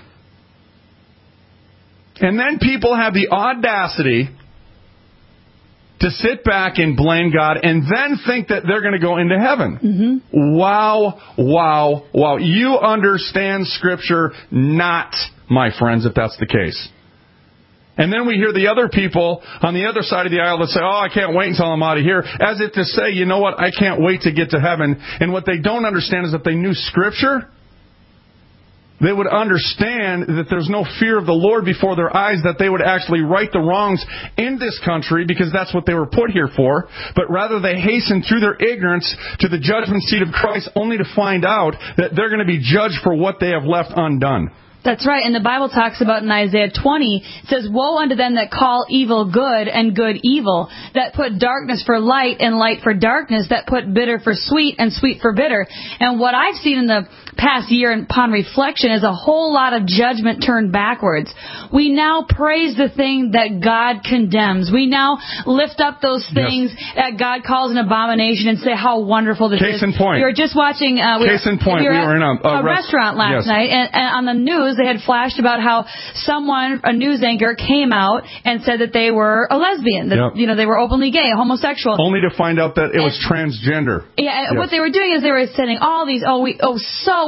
[SPEAKER 3] And then people have the audacity to sit back and blame God and then think that they're going to go into heaven. Mm-hmm. Wow, wow, wow. You understand Scripture not, my friends, if that's the case. And then we hear the other people on the other side of the aisle that say, oh, I can't wait until I'm out of here. As if to say, you know what, I can't wait to get to heaven. And what they don't understand is that they knew Scripture, they would understand that there's no fear of the Lord before their eyes, that they would actually right the wrongs in this country, because that's what they were put here for. But rather they hasten through their ignorance to the judgment seat of Christ, only to find out that they're going to be judged for what they have left undone.
[SPEAKER 4] That's right. And the Bible talks about in Isaiah twenty, it says, woe unto them that call evil good and good evil, that put darkness for light and light for darkness, that put bitter for sweet and sweet for bitter. And what I've seen in the past year upon reflection is a whole lot of judgment turned backwards. We now praise the thing that God condemns. We now lift up those things yes. that God calls an abomination and say how wonderful this
[SPEAKER 3] Case
[SPEAKER 4] is.
[SPEAKER 3] in point.
[SPEAKER 4] We were just watching uh, we
[SPEAKER 3] Case
[SPEAKER 4] were,
[SPEAKER 3] in point.
[SPEAKER 4] We were,
[SPEAKER 3] we were in a,
[SPEAKER 4] a
[SPEAKER 3] a rest-
[SPEAKER 4] restaurant last
[SPEAKER 3] yes.
[SPEAKER 4] night, and, and on the news they had flashed about how someone, a news anchor, came out and said that they were a lesbian, that yep. you know they were openly gay, homosexual.
[SPEAKER 3] Only to find out that it was and, transgender.
[SPEAKER 4] Yeah, and
[SPEAKER 3] yes.
[SPEAKER 4] what they were doing is they were sending all these, oh, we, oh, so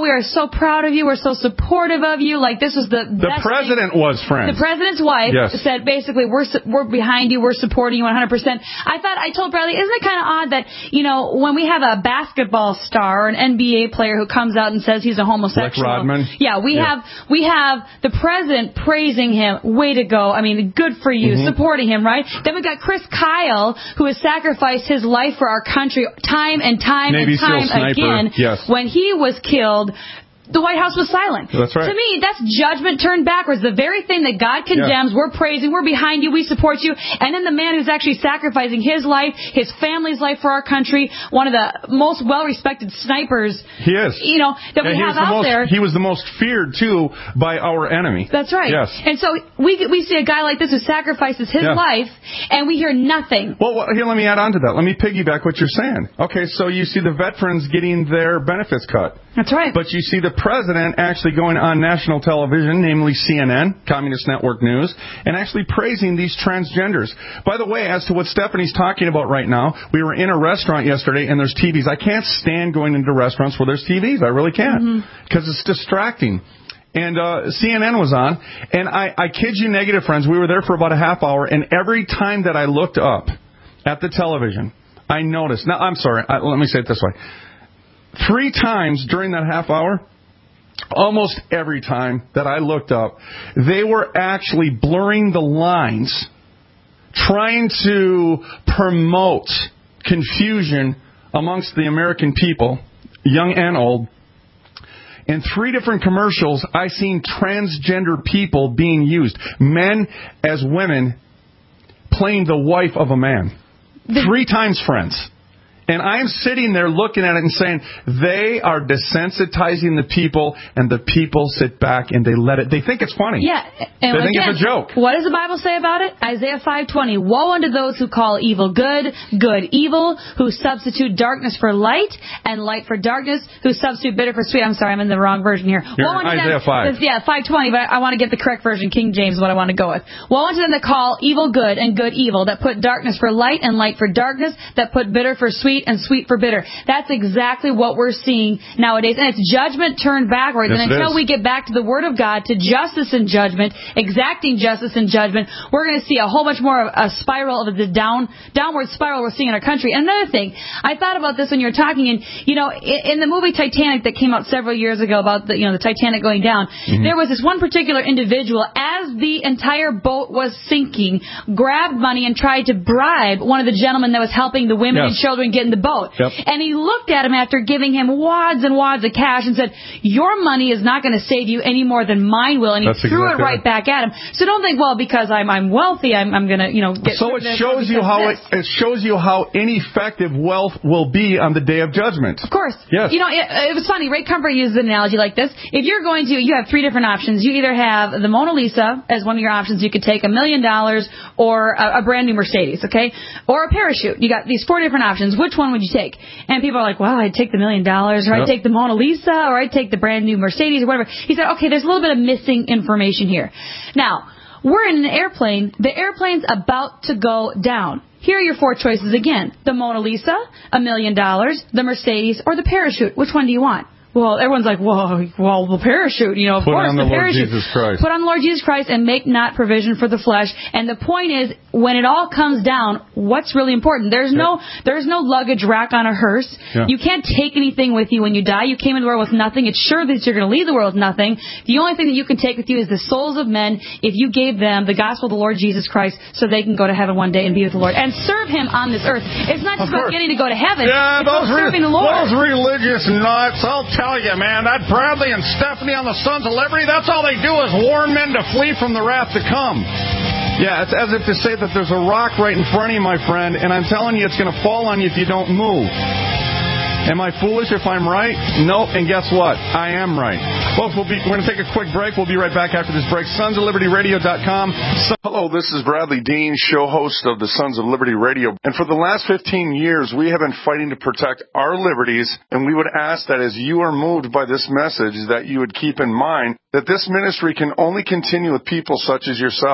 [SPEAKER 4] we are so proud of you. We're so supportive of you. Like, this was the
[SPEAKER 3] The
[SPEAKER 4] best
[SPEAKER 3] president
[SPEAKER 4] thing.
[SPEAKER 3] was, friends.
[SPEAKER 4] The president's wife
[SPEAKER 3] Yes.
[SPEAKER 4] said, basically, we're su- we're behind you. We're supporting you one hundred percent. I thought, I told Bradley, isn't it kind of odd that, you know, when we have a basketball star or an N B A player who comes out and says he's a homosexual.
[SPEAKER 3] Like Rodman?
[SPEAKER 4] Yeah, we
[SPEAKER 3] Yeah.
[SPEAKER 4] have we have the president praising him. Way to go. I mean, good for you.
[SPEAKER 3] Mhm.
[SPEAKER 4] Supporting him, right? Then we've got Chris Kyle, who has sacrificed his life for our country time and time
[SPEAKER 3] Navy
[SPEAKER 4] and time
[SPEAKER 3] SEAL sniper.
[SPEAKER 4] again.
[SPEAKER 3] Yes.
[SPEAKER 4] When he was killed, the White House was silent.
[SPEAKER 3] That's right.
[SPEAKER 4] To me, that's judgment turned backwards. The very thing that God condemns,
[SPEAKER 3] Yeah.
[SPEAKER 4] we're praising, we're behind you, we support you. And then the man who's actually sacrificing his life, his family's life for our country, one of the most well-respected snipers,
[SPEAKER 3] He is.
[SPEAKER 4] you know, that
[SPEAKER 3] And
[SPEAKER 4] we
[SPEAKER 3] he
[SPEAKER 4] have
[SPEAKER 3] was the
[SPEAKER 4] out
[SPEAKER 3] most,
[SPEAKER 4] there.
[SPEAKER 3] He was the most feared, too, by our enemy.
[SPEAKER 4] That's right.
[SPEAKER 3] Yes.
[SPEAKER 4] And so we we see a guy like this who sacrifices his
[SPEAKER 3] Yeah.
[SPEAKER 4] life, and we hear nothing.
[SPEAKER 3] Well, well, here, let me add on to that. Let me piggyback what you're saying. Okay, so you see the veterans getting their benefits cut.
[SPEAKER 4] That's right.
[SPEAKER 3] But you see the president actually going on national television, namely C N N, Communist Network News, and actually praising these transgenders. By the way, as to what Stephanie's talking about right now, we were in a restaurant yesterday and there's T Vs. I can't stand going into restaurants where there's T Vs. I really can't. Because it's distracting. And uh, C N N was on, and I, I kid you negative, friends, we were there for about a half hour, and every time that I looked up at the television, I noticed, now I'm sorry, I, let me say it this way. Three times during that half hour, almost every time that I looked up, they were actually blurring the lines, trying to promote confusion amongst the American people, young and old. In three different commercials, I seen transgender people being used, men as women, playing the wife of a man. Three times, friends. And I'm sitting there looking at it and saying, they are desensitizing the people, and the people sit back and they let it. They think it's funny.
[SPEAKER 4] Yeah. And
[SPEAKER 3] they think
[SPEAKER 4] again,
[SPEAKER 3] it's a joke.
[SPEAKER 4] What does the Bible say about it? Isaiah five twenty. Woe unto those who call evil good, good evil, who substitute darkness for light, and light for darkness, who substitute bitter for sweet. I'm sorry, I'm in the wrong version here.
[SPEAKER 3] You're
[SPEAKER 4] Woe
[SPEAKER 3] in
[SPEAKER 4] unto
[SPEAKER 3] Isaiah
[SPEAKER 4] them,
[SPEAKER 3] five.
[SPEAKER 4] Yeah, five twenty, but I want to get the correct version. King James is what I want to go with. Woe unto them that call evil good and good evil, that put darkness for light and light for darkness, that put bitter for sweet and sweet for bitter. That's exactly what we're seeing nowadays. And it's judgment turned backwards.
[SPEAKER 3] Yes,
[SPEAKER 4] and
[SPEAKER 3] it
[SPEAKER 4] until
[SPEAKER 3] is.
[SPEAKER 4] we get back to the Word of God, to justice and judgment, exacting justice and judgment, we're going to see a whole bunch more of a spiral of the down downward spiral we're seeing in our country. And another thing, I thought about this when you were talking, and you know, in, in the movie Titanic that came out several years ago about the you know the Titanic going down,
[SPEAKER 3] Mm-hmm.
[SPEAKER 4] there was this one particular individual, as the entire boat was sinking, grabbed money and tried to bribe one of the gentlemen that was helping the women
[SPEAKER 3] Yes.
[SPEAKER 4] and children get in the boat.
[SPEAKER 3] Yep.
[SPEAKER 4] And he looked at him after giving him wads and wads of cash and said, your money is not going to save you any more than mine will. And he
[SPEAKER 3] That's
[SPEAKER 4] threw
[SPEAKER 3] exactly
[SPEAKER 4] it right
[SPEAKER 3] right.
[SPEAKER 4] back at him. So don't think, well, because I'm I'm wealthy, I'm I'm going to, you know, get
[SPEAKER 3] So
[SPEAKER 4] rid
[SPEAKER 3] it
[SPEAKER 4] of
[SPEAKER 3] shows you
[SPEAKER 4] because
[SPEAKER 3] how
[SPEAKER 4] of
[SPEAKER 3] it,
[SPEAKER 4] this.
[SPEAKER 3] it shows you how ineffective wealth will be on the day of judgment.
[SPEAKER 4] Of course.
[SPEAKER 3] Yes.
[SPEAKER 4] You know, it, it was funny. Ray Comfort uses an analogy like this. If you're going to, you have three different options. You either have the Mona Lisa as one of your options. You could take a million dollars or a, a brand new Mercedes, okay? Or a parachute. You got these four different options. Which one would you take? And people are like, well, I'd take the million dollars, or I'd
[SPEAKER 3] Yep.
[SPEAKER 4] take the Mona Lisa, or I'd take the brand new Mercedes, or whatever. He said, okay, there's a little bit of missing information here. Now, we're in an airplane. The airplane's about to go down. Here are your four choices again. The Mona Lisa, a million dollars, the Mercedes, or the parachute. Which one do you want? Well, everyone's like, well, well, the parachute, you know, of
[SPEAKER 3] Put
[SPEAKER 4] course,
[SPEAKER 3] on the Lord
[SPEAKER 4] parachute.
[SPEAKER 3] Jesus Christ.
[SPEAKER 4] Put on the Lord Jesus Christ and make not provision for the flesh. And the point is, when it all comes down, what's really important? There's no, there's no luggage rack on a hearse.
[SPEAKER 3] Yeah.
[SPEAKER 4] You can't take anything with you when you die. You came into the world with nothing. It's sure that you're going to leave the world with nothing. The only thing that you can take with you is the souls of men if you gave them the gospel of the Lord Jesus Christ so they can go to heaven one day and be with the Lord and serve Him on this earth. It's not just
[SPEAKER 3] Of
[SPEAKER 4] about
[SPEAKER 3] course.
[SPEAKER 4] getting to go to heaven.
[SPEAKER 3] Yeah,
[SPEAKER 4] it's about
[SPEAKER 3] those, re-
[SPEAKER 4] serving the Lord.
[SPEAKER 3] those religious nuts, I'll tell you, man, that Bradley and Stephanie on the Sons of Liberty, that's all they do is warn men to flee from the wrath to come. Yeah, it's as if to say that there's a rock right in front of you, my friend, and I'm telling you it's going to fall on you if you don't move. Am I foolish if I'm right? Nope, and guess what? I am right. Folks, we'll be, we're going to take a quick break. We'll be right back after this break. sons of liberty radio dot com.
[SPEAKER 13] Hello, this is Bradley Dean, show host of the Sons of Liberty Radio. And for the last fifteen years, we have been fighting to protect our liberties, and we would ask that as you are moved by this message, that you would keep in mind that this ministry can only continue with people such as yourselves.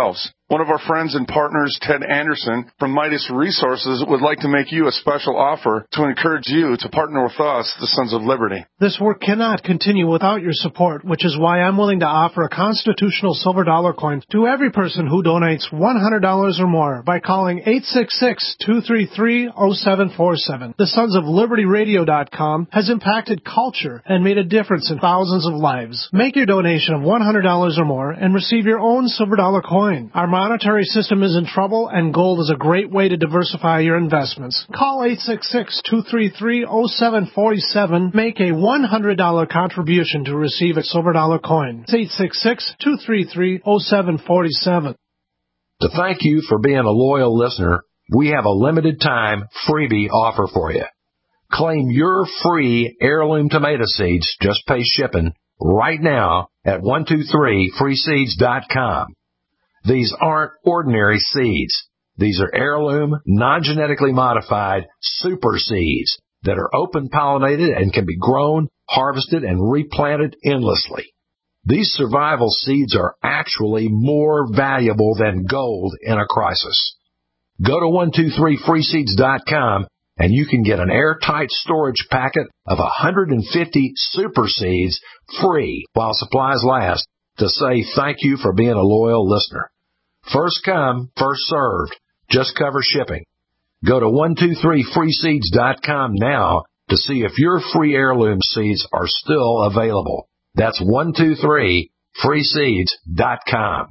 [SPEAKER 3] One of our friends and partners, Ted Anderson from Midas Resources, would like to make you a special offer to encourage you to partner with us, the Sons of Liberty.
[SPEAKER 17] This work cannot continue without your support, which is why I'm willing to offer a constitutional silver dollar coin to every person who donates one hundred dollars or more by calling eight six six, two three three, zero seven four seven. The Sons of Liberty Radio dot com has impacted culture and made a difference in thousands of lives. Make your donation of one hundred dollars or more and receive your own silver dollar coin. Our monetary system is in trouble, and gold is a great way to diversify your investments. Call eight six six, two three three, zero seven four seven. Make a one hundred dollars contribution to receive a silver dollar coin. It's eight six six, two three three, zero seven four seven.
[SPEAKER 18] To thank you for being a loyal listener, we have a limited time freebie offer for you. Claim your free heirloom tomato seeds, just pay shipping, right now at one two three free seeds dot com. These aren't ordinary seeds. These are heirloom, non-genetically modified super seeds that are open-pollinated and can be grown, harvested, and replanted endlessly. These survival seeds are actually more valuable than gold in a crisis. Go to one two three free seeds dot com and you can get an airtight storage packet of one hundred fifty super seeds free while supplies last to say thank you for being a loyal listener. First come, first served. Just cover shipping. Go to one two three free seeds dot com now to see if your free heirloom seeds are still available. That's one two three free seeds dot com.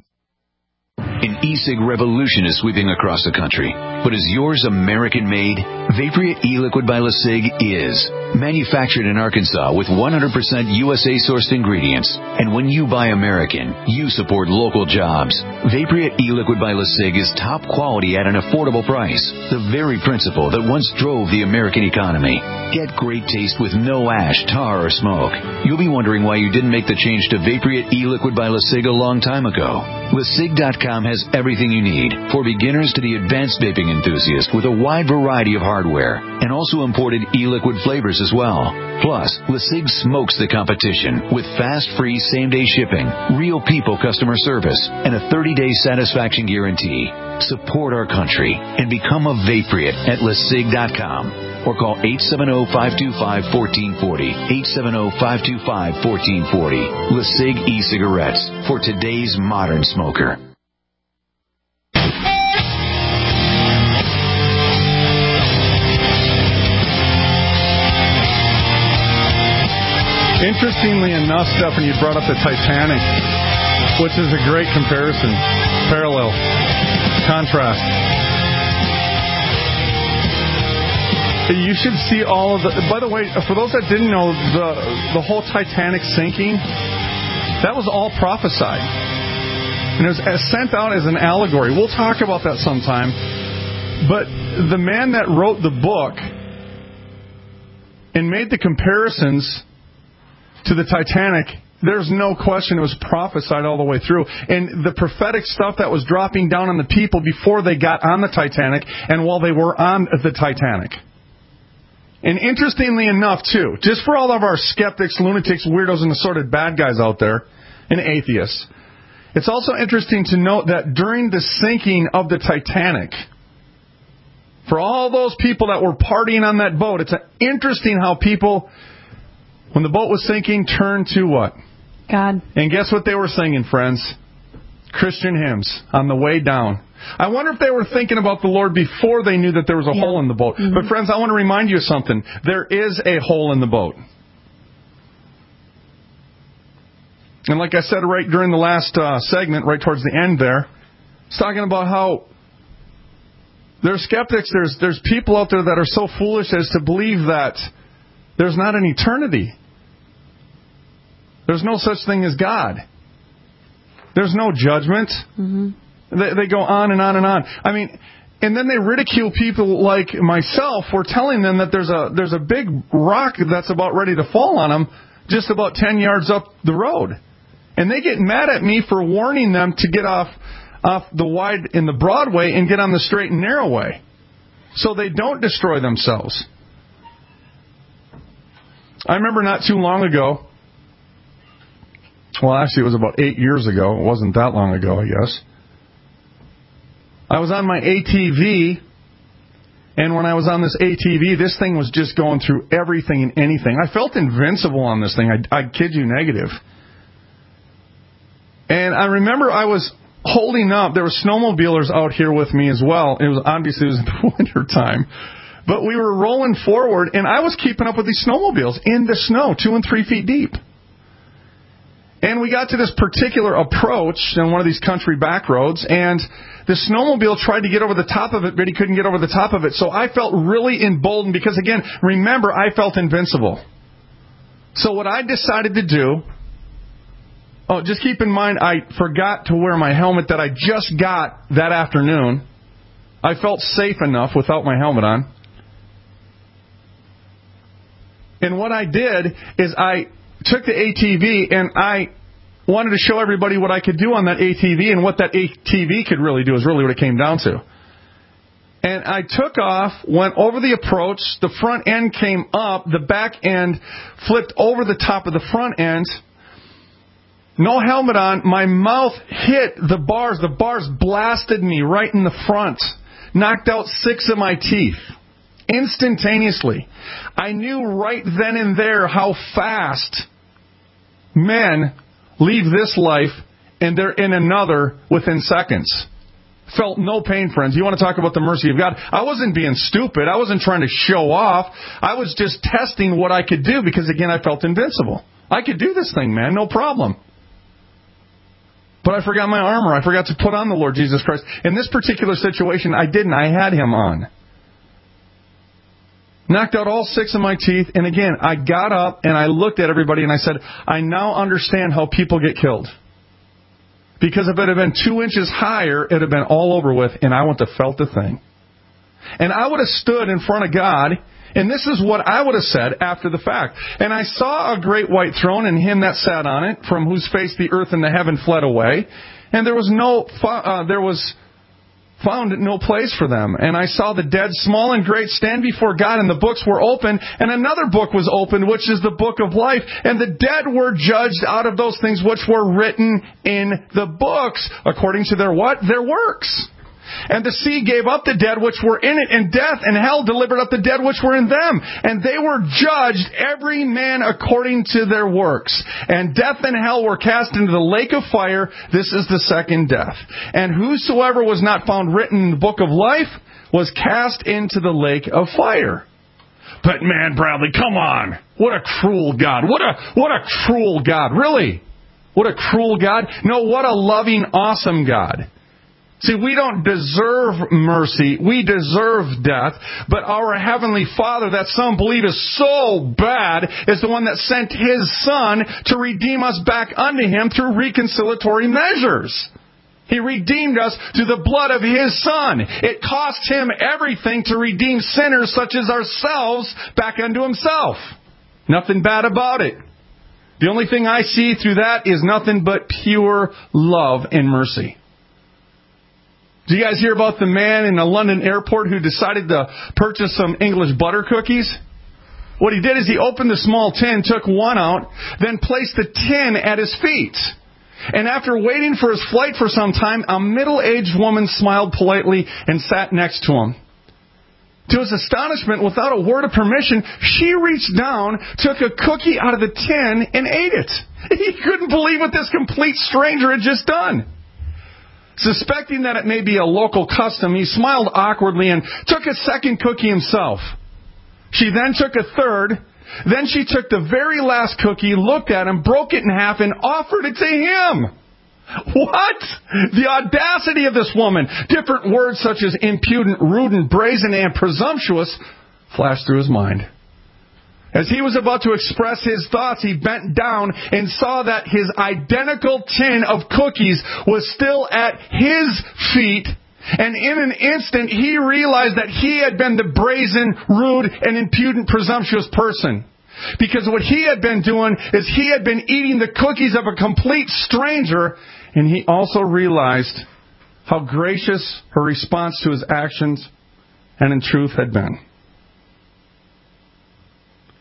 [SPEAKER 12] An e-cig revolution is sweeping across the country. But is yours American-made? Vaporeat e-liquid by LeSig is. Manufactured in Arkansas with one hundred percent U S A-sourced ingredients. And when you buy American, you support local jobs. Vaporeat e-liquid by LeSig is top quality at an affordable price. The very principle that once drove the American economy. Get great taste with no ash, tar, or smoke. You'll be wondering why you didn't make the change to Vaporeat e-liquid by LeSig a long time ago. LeSig dot com has everything you need, for beginners to the advanced vaping enthusiast, with a wide variety of hardware, and also imported e-liquid flavors as well. Plus, LeSig smokes the competition with fast, free, same-day shipping, real people customer service, and a thirty-day satisfaction guarantee. Support our country and become a Vaporeat at LeSig dot com. Or call eight seven zero, five two five, one four four zero, eight seven zero, five two five, one four four zero. LeSig e-cigarettes for today's modern smoker.
[SPEAKER 3] Interestingly enough, Stephanie, you brought up the Titanic, which is a great comparison, parallel, contrast. You should see all of the... By the way, for those that didn't know, the the whole Titanic sinking, that was all prophesied. And it was sent out as an allegory. We'll talk about that sometime. But the man that wrote the book and made the comparisons to the Titanic, there's no question it was prophesied all the way through. And the prophetic stuff that was dropping down on the people before they got on the Titanic and while they were on the Titanic. And interestingly enough, too, just for all of our skeptics, lunatics, weirdos, and assorted bad guys out there, and atheists, it's also interesting to note that during the sinking of the Titanic, for all those people that were partying on that boat, it's interesting how people, when the boat was sinking, turned to what?
[SPEAKER 4] God.
[SPEAKER 3] And guess what they were singing, friends? Christian hymns on the way down. I wonder if they were thinking about the Lord before they knew that there was a yeah. hole in the boat. Mm-hmm. But friends, I want to remind you of something. There is a hole in the boat. And like I said right during the last uh, segment, right towards the end there, it's talking about how there's skeptics, there's there's people out there that are so foolish as to believe that there's not an eternity. There's no such thing as God. There's no judgment. Mm-hmm. They, they go on and on and on. I mean, and then they ridicule people like myself for telling them that there's a there's a big rock that's about ready to fall on them just about ten yards up the road. And they get mad at me for warning them to get off off the wide and the broad way and get on the straight and narrow way so they don't destroy themselves. I remember not too long ago, well, actually it was about eight years ago. It wasn't that long ago, I guess. I was on my A T V, and when I was on this A T V, this thing was just going through everything and anything. I felt invincible on this thing. I, I kid you negative. And I remember I was holding up. There were snowmobilers out here with me as well. It was obviously it was in the winter time. But we were rolling forward, and I was keeping up with these snowmobiles in the snow, two and three feet deep. And we got to this particular approach on one of these country back roads, and the snowmobile tried to get over the top of it, but he couldn't get over the top of it. So I felt really emboldened because, again, remember, I felt invincible. So what I decided to do, oh, just keep in mind, I forgot to wear my helmet that I just got that afternoon. I felt safe enough without my helmet on. And what I did is I took the A T V and I wanted to show everybody what I could do on that A T V, and what that A T V could really do is really what it came down to. And I took off, went over the approach, the front end came up, the back end flipped over the top of the front end. No helmet on, my mouth hit the bars. The bars blasted me right in the front, knocked out six of my teeth. Instantaneously. I knew right then and there how fast men leave this life and they're in another within seconds. Felt no pain, friends. You want to talk about the mercy of God? I wasn't being stupid. I wasn't trying to show off. I was just testing what I could do because, again, I felt invincible. I could do this thing, man. No problem. But I forgot my armor. I forgot to put on the Lord Jesus Christ. In this particular situation, I didn't. I had him on. Knocked out all six of my teeth, and again, I got up and I looked at everybody and I said, I now understand how people get killed. Because if it had been two inches higher, it would have been all over with, and I wouldn't have felt a thing. And I would have stood in front of God, and this is what I would have said after the fact. And I saw a great white throne and him that sat on it, from whose face the earth and the heaven fled away. And there was no, uh, there was... found no place for them. And I saw the dead, small and great, stand before God, and the books were open, and another book was opened, which is the book of life. And the dead were judged out of those things which were written in the books, according to their what? Their works. And the sea gave up the dead which were in it, and death and hell delivered up the dead which were in them. And they were judged, every man according to their works. And death and hell were cast into the lake of fire. This is the second death. And whosoever was not found written in the book of life was cast into the lake of fire. But man, Bradley, come on. What a cruel God. What a, what a cruel God. Really? What a cruel God. No, what a loving, awesome God. See, we don't deserve mercy. We deserve death. But our Heavenly Father, that some believe is so bad, is the one that sent His Son to redeem us back unto Him through reconciliatory measures. He redeemed us through the blood of His Son. It cost Him everything to redeem sinners such as ourselves back unto Himself. Nothing bad about it. The only thing I see through that is nothing but pure love and mercy. Did you guys hear about the man in the London airport who decided to purchase some English butter cookies? What he did is he opened the small tin, took one out, then placed the tin at his feet. And after waiting for his flight for some time, a middle-aged woman smiled politely and sat next to him. To his astonishment, without a word of permission, she reached down, took a cookie out of the tin, and ate it. He couldn't believe what this complete stranger had just done. Suspecting that it may be a local custom, he smiled awkwardly and took a second cookie himself. She then took a third. Then she took the very last cookie, looked at him, broke it in half, and offered it to him. What? The audacity of this woman. Different words such as impudent, rude, and brazen, and presumptuous flashed through his mind. As he was about to express his thoughts, he bent down and saw that his identical tin of cookies was still at his feet. And in an instant, he realized that he had been the brazen, rude, and impudent, presumptuous person. Because what he had been doing is he had been eating the cookies of a complete stranger. And he also realized how gracious her response to his actions and in truth had been.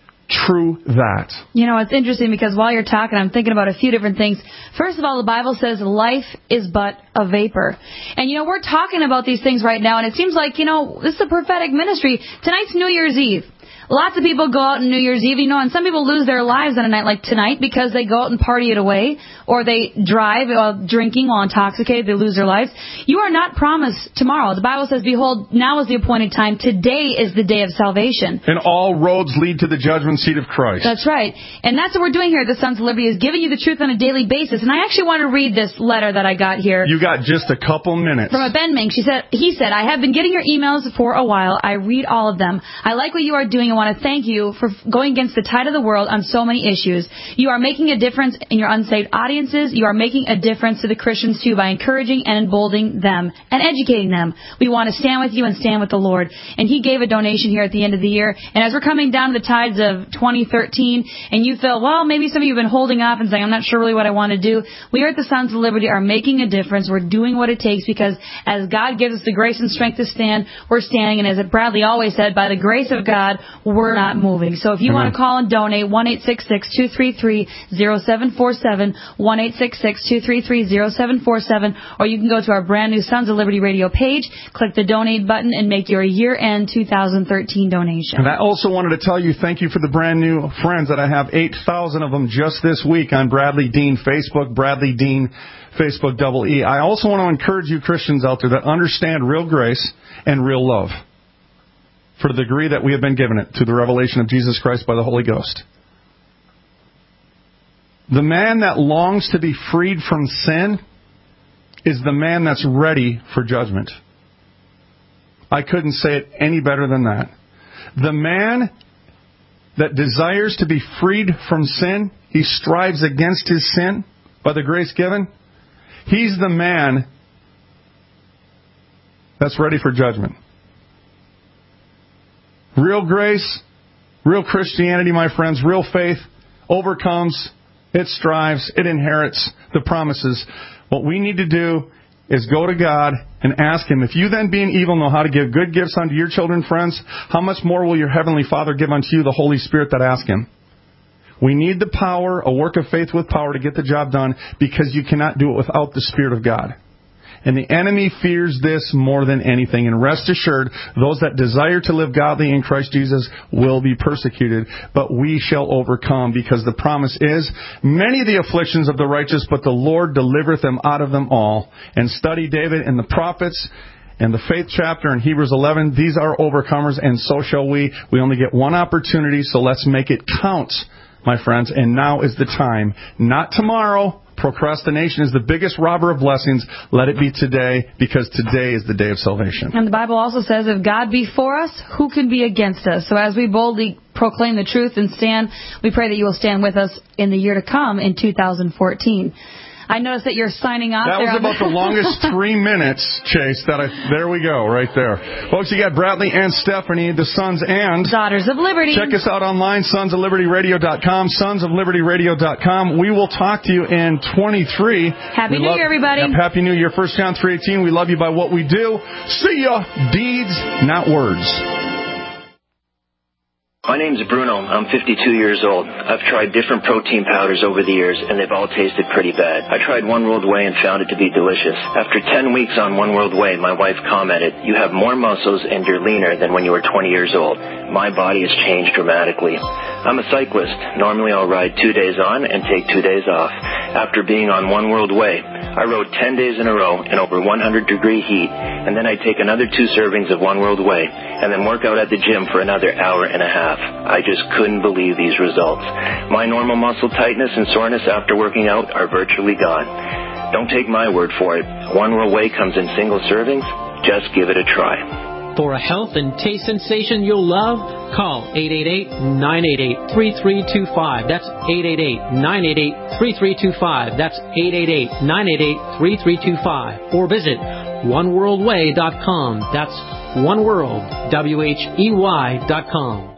[SPEAKER 3] true that.
[SPEAKER 4] You know, it's interesting because while you're talking, I'm thinking about a few different things. First of all, the Bible says life is but a vapor. And, you know, we're talking about these things right now, and it seems like, you know, this is a prophetic ministry. Tonight's New Year's Eve. Lots of people go out on New Year's Eve, you know, and some people lose their lives on a night like tonight because they go out and party it away, or they drive while drinking, while intoxicated, they lose their lives. You are not promised tomorrow. The Bible says, behold, now is the appointed time. Today is the day of salvation.
[SPEAKER 3] And all roads lead to the judgment seat of Christ.
[SPEAKER 4] That's right. And that's what we're doing here at the Sons of Liberty, is giving you the truth on a daily basis. And I actually want to read this letter that I got here.
[SPEAKER 3] You got just a couple minutes.
[SPEAKER 4] From a Ben Ming. She said, he said, I have been getting your emails for a while. I read all of them. I like what you are doing. I want to thank you for going against the tide of the world on so many issues. You are making a difference in your unsaved audiences. You are making a difference to the Christians, too, by encouraging and emboldening them and educating them. We want to stand with you and stand with the Lord. And he gave a donation here at the end of the year. And as we're coming down to the tides of twenty thirteen, and you feel, well, maybe some of you have been holding off and saying, I'm not sure really what I want to do. We are at the Sons of Liberty are making a difference. We're doing what it takes because as God gives us the grace and strength to stand, we're standing. And as Bradley always said, by the grace of God, we're not moving. So if you Amen. Want to call and donate, one eight six six, two three three, zero seven four seven, one eight six six, two three three, zero seven four seven, or you can go to our brand new Sons of Liberty Radio page, click the donate button, and make your year-end two thousand thirteen donation.
[SPEAKER 3] And I also wanted to tell you thank you for the brand new friends that I have, eight thousand of them just this week on Bradley Dean Facebook, Bradley Dean Facebook double E. I also want to encourage you Christians out there that understand real grace and real love, for the degree that we have been given it through the revelation of Jesus Christ by the Holy Ghost. The man that longs to be freed from sin is the man that's ready for judgment. I couldn't say it any better than that. The man that desires to be freed from sin, he strives against his sin by the grace given. He's the man that's ready for judgment. Real grace, real Christianity, my friends, real faith overcomes, it strives, it inherits the promises. What we need to do is go to God and ask Him, if you then being evil know how to give good gifts unto your children, friends, how much more will your Heavenly Father give unto you the Holy Spirit that ask Him? We need the power, a work of faith with power to get the job done, because you cannot do it without the Spirit of God. And the enemy fears this more than anything. And rest assured, those that desire to live godly in Christ Jesus will be persecuted. But we shall overcome, because the promise is, many of the afflictions of the righteous, but the Lord delivereth them out of them all. And study David and the prophets and the faith chapter in Hebrews eleven. These are overcomers, and so shall we. We only get one opportunity, so let's make it count, my friends. And now is the time, not tomorrow. Procrastination is the biggest robber of blessings. Let it be today, because today is the day of salvation.
[SPEAKER 4] And the Bible also says, if God be for us, who can be against us? So as we boldly proclaim the truth and stand, we pray that you will stand with us in the year to come in two thousand fourteen. I noticed that you're signing off.
[SPEAKER 3] That
[SPEAKER 4] there
[SPEAKER 3] was about the longest three minutes, Chase. That I, there we go, right there. Folks, you got Bradley and Stephanie, the Sons and
[SPEAKER 4] Daughters of Liberty.
[SPEAKER 3] Check us out online, sons of liberty radio dot com, sons of liberty radio dot com. We will talk to you in twenty-three.
[SPEAKER 4] Happy
[SPEAKER 3] we
[SPEAKER 4] New
[SPEAKER 3] love,
[SPEAKER 4] Year, everybody.
[SPEAKER 3] Yep, Happy New Year. First John three eighteen. We love you by what we do. See ya. Deeds, not words.
[SPEAKER 19] My name's Bruno. I'm fifty-two years old. I've tried different protein powders over the years, and they've all tasted pretty bad. I tried One World Whey and found it to be delicious. After ten weeks on One World Whey, my wife commented, "You have more muscles and you're leaner than when you were twenty years old." My body has changed dramatically. I'm a cyclist. Normally I'll ride two days on and take two days off. After being on One World Whey, I rode ten days in a row in over one hundred degree heat, and then I take another two servings of One World Whey, and then work out at the gym for another hour and a half. I just couldn't believe these results. My normal muscle tightness and soreness after working out are virtually gone. Don't take my word for it. One World Whey comes in single servings. Just give it a try.
[SPEAKER 20] For a health and taste sensation you'll love, call eight eight eight, nine eight eight, three three two five. That's eight eight eight, nine eight eight, three three two five. That's eight eight eight, nine eight eight, three three two five. Or visit one world way dot com. That's one world, W H E Y dot com.